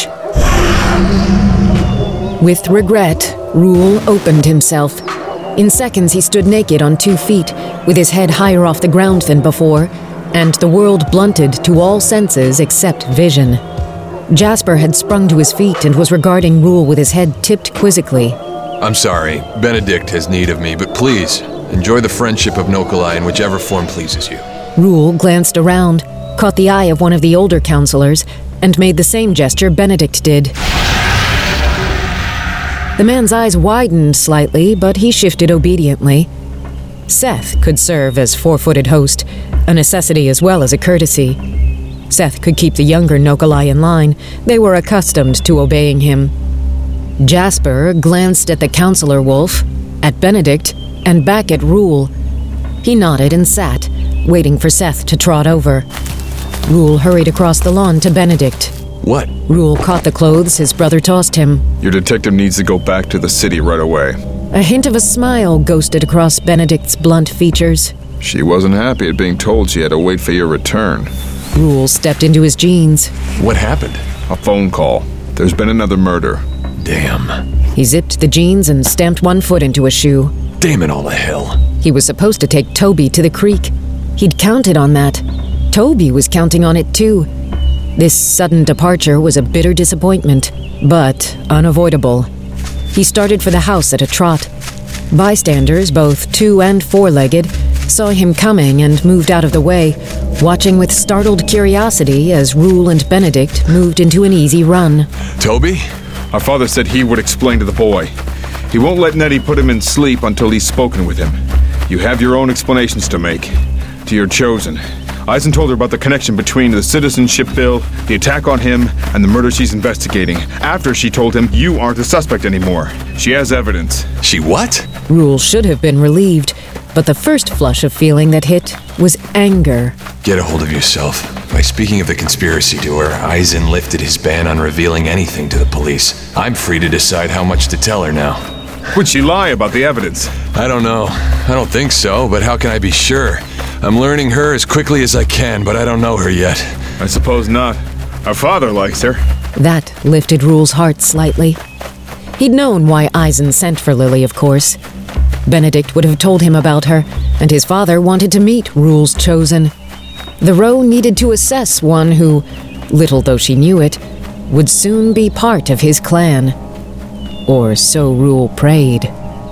With regret, Rule opened himself. In seconds he stood naked on two feet, with his head higher off the ground than before, and the world blunted to all senses except vision. Jasper had sprung to his feet and was regarding Rule with his head tipped quizzically. I'm sorry, Benedict has need of me, but please, enjoy the friendship of Nokolai in whichever form pleases you. Rule glanced around, caught the eye of one of the older counselors, and made the same gesture Benedict did. The man's eyes widened slightly, but he shifted obediently. Seth could serve as four-footed host, a necessity as well as a courtesy. Seth could keep the younger Nokolai in line. They were accustomed to obeying him. Jasper glanced at the counselor wolf, at Benedict, and back at Rule. He nodded and sat, waiting for Seth to trot over. Rule hurried across the lawn to Benedict. What? Rule caught the clothes his brother tossed him. Your detective needs to go back to the city right away. A hint of a smile ghosted across Benedict's blunt features. She wasn't happy at being told she had to wait for your return. Rule stepped into his jeans. What happened? A phone call. There's been another murder. Damn. He zipped the jeans and stamped one foot into a shoe. Damn it all to hell. He was supposed to take Toby to the creek. He'd counted on that. Toby was counting on it too. This sudden departure was a bitter disappointment, but unavoidable. He started for the house at a trot. Bystanders, both two and four-legged, saw him coming and moved out of the way, watching with startled curiosity as Rule and Benedict moved into an easy run. Toby? Our father said he would explain to the boy. He won't let Nettie put him in sleep until he's spoken with him. You have your own explanations to make. To your chosen. Eisen told her about the connection between the citizenship bill, the attack on him, and the murder she's investigating. After she told him you aren't a suspect anymore. She has evidence. She what? Rule should have been relieved, but the first flush of feeling that hit was anger. Get a hold of yourself. By speaking of the conspiracy to her, Eisen lifted his ban on revealing anything to the police. I'm free to decide how much to tell her now. Would she lie about the evidence? I don't know. I don't think so, but how can I be sure? I'm learning her as quickly as I can, but I don't know her yet. I suppose not. Our father likes her. That lifted Rule's heart slightly. He'd known why Eisen sent for Lily, of course. Benedict would have told him about her, and his father wanted to meet Rule's chosen. The Row needed to assess one who, little though she knew it, would soon be part of his clan. Or so Rule prayed.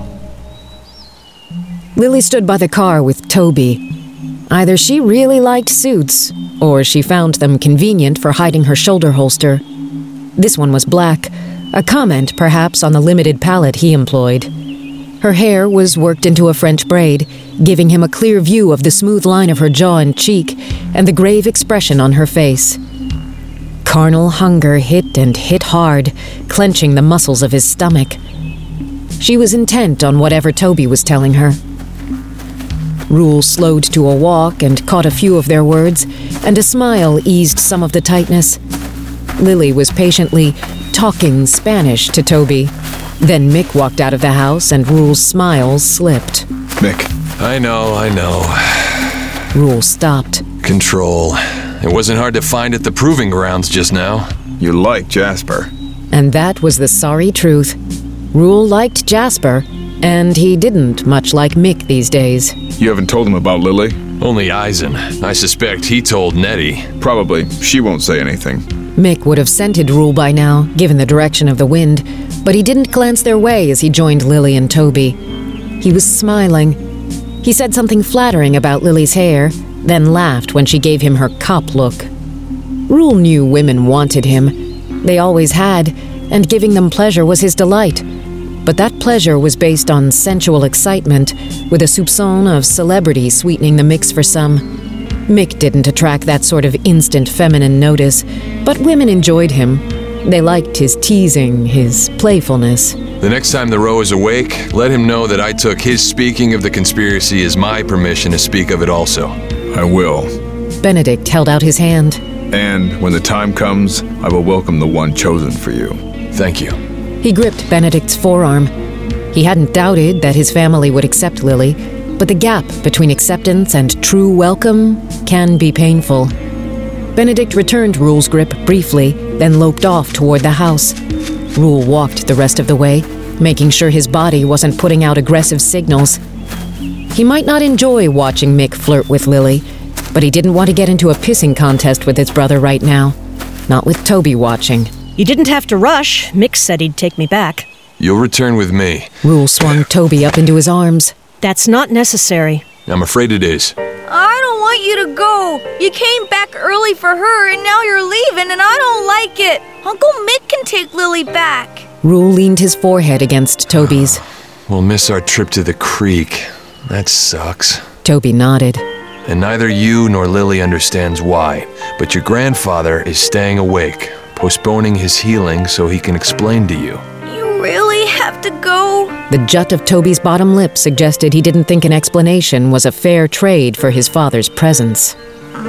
Lily stood by the car with Toby. Either she really liked suits, or she found them convenient for hiding her shoulder holster. This one was black, a comment perhaps on the limited palette he employed. Her hair was worked into a French braid, giving him a clear view of the smooth line of her jaw and cheek, and the grave expression on her face. Carnal hunger hit and hit hard, clenching the muscles of his stomach. She was intent on whatever Toby was telling her. Rule slowed to a walk and caught a few of their words, and a smile eased some of the tightness. Lily was patiently talking Spanish to Toby. Then Mick walked out of the house and Rule's smile slipped. Mick. I know, I know. Rule stopped. Control. It wasn't hard to find at the proving grounds just now. You like Jasper. And that was the sorry truth. Rule liked Jasper, and he didn't much like Mick these days. You haven't told him about Lily? Only Eisen. I suspect he told Nettie. Probably. She won't say anything. Mick would have scented Rule by now, given the direction of the wind, but he didn't glance their way as he joined Lily and Toby. He was smiling. He said something flattering about Lily's hair, then laughed when she gave him her cop look. Rule knew women wanted him. They always had, and giving them pleasure was his delight. But that pleasure was based on sensual excitement, with a soupçon of celebrity sweetening the mix for some. Mick didn't attract that sort of instant feminine notice, but women enjoyed him. They liked his teasing, his playfulness. The next time the Roe is awake, let him know that I took his speaking of the conspiracy as my permission to speak of it also. I will. Benedict held out his hand. And when the time comes, I will welcome the one chosen for you. Thank you. He gripped Benedict's forearm. He hadn't doubted that his family would accept Lily, but the gap between acceptance and true welcome can be painful. Benedict returned Rule's grip briefly, then loped off toward the house. Rule walked the rest of the way, making sure his body wasn't putting out aggressive signals. He might not enjoy watching Mick flirt with Lily, but he didn't want to get into a pissing contest with his brother right now. Not with Toby watching. You didn't have to rush. Mick said he'd take me back. You'll return with me. Rule swung Toby up into his arms. That's not necessary. I'm afraid it is. I don't want you to go. You came back early for her, and now you're leaving, and I don't like it. Uncle Mick can take Lily back. Rule leaned his forehead against Toby's. We'll miss our trip to the creek. That sucks. Toby nodded. And neither you nor Lily understands why, but your grandfather is staying awake, postponing his healing so he can explain to you. You really have to go? The jut of Toby's bottom lip suggested he didn't think an explanation was a fair trade for his father's presence.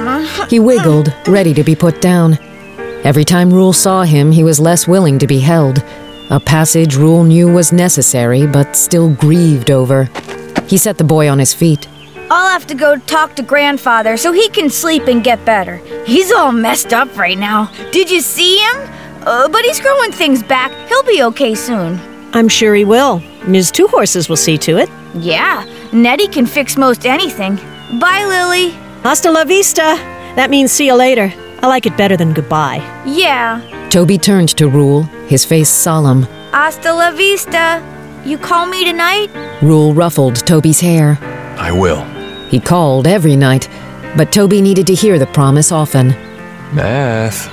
He wiggled, ready to be put down. Every time Rule saw him, he was less willing to be held. A passage Rule knew was necessary, but still grieved over. He set the boy on his feet. I'll have to go talk to Grandfather so he can sleep and get better. He's all messed up right now. Did you see him? Uh, but he's growing things back. He'll be okay soon. I'm sure he will. Miz Two Horses will see to it. Yeah, Nettie can fix most anything. Bye, Lily. Hasta la vista. That means see you later. I like it better than goodbye. Yeah. Toby turned to Rule, his face solemn. Hasta la vista. You call me tonight? Rule ruffled Toby's hair. I will. He called every night, but Toby needed to hear the promise often. Math.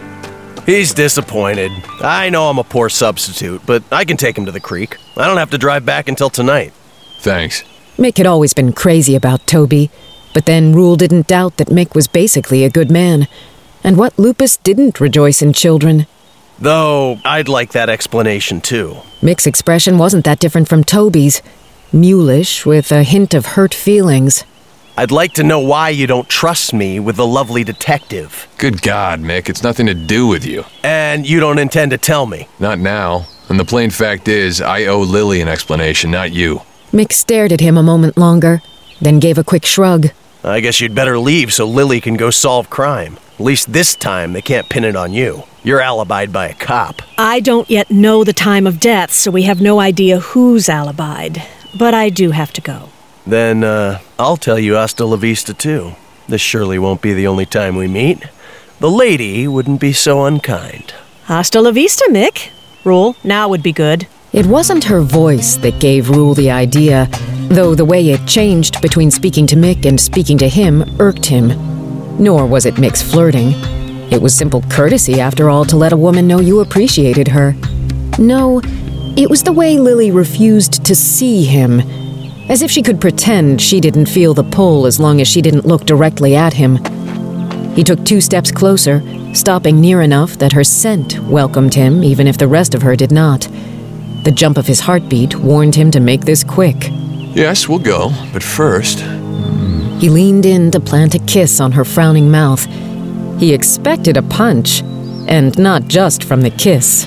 He's disappointed. I know I'm a poor substitute, but I can take him to the creek. I don't have to drive back until tonight. Thanks. Mick had always been crazy about Toby, but then Rule didn't doubt that Mick was basically a good man. And what lupus didn't rejoice in children? Though, I'd like that explanation too. Mick's expression wasn't that different from Toby's. Mulish, with a hint of hurt feelings. I'd like to know why you don't trust me with the lovely detective. Good God, Mick, it's nothing to do with you. And you don't intend to tell me? Not now. And the plain fact is, I owe Lily an explanation, not you. Mick stared at him a moment longer, then gave a quick shrug. I guess you'd better leave so Lily can go solve crime. At least this time they can't pin it on you. You're alibied by a cop. I don't yet know the time of death, so we have no idea who's alibied. But I do have to go. Then, uh, I'll tell you hasta la vista, too. This surely won't be the only time we meet. The lady wouldn't be so unkind. Hasta la vista, Mick. Rule, now would be good. It wasn't her voice that gave Rule the idea, though the way it changed between speaking to Mick and speaking to him irked him. Nor was it Mick's flirting. It was simple courtesy, after all, to let a woman know you appreciated her. No, it was the way Lily refused to see him, as if she could pretend she didn't feel the pull as long as she didn't look directly at him. He took two steps closer, stopping near enough that her scent welcomed him, even if the rest of her did not. The jump of his heartbeat warned him to make this quick. Yes, we'll go, but first... He leaned in to plant a kiss on her frowning mouth. He expected a punch, and not just from the kiss.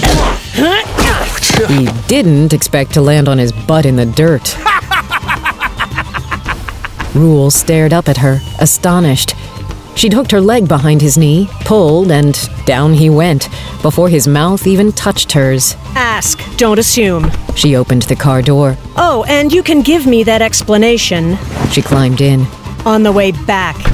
He didn't expect to land on his butt in the dirt. Rule stared up at her, astonished. She'd hooked her leg behind his knee, pulled, and down he went, before his mouth even touched hers. Ask, don't assume. She opened the car door. Oh, and you can give me that explanation. She climbed in. On the way back.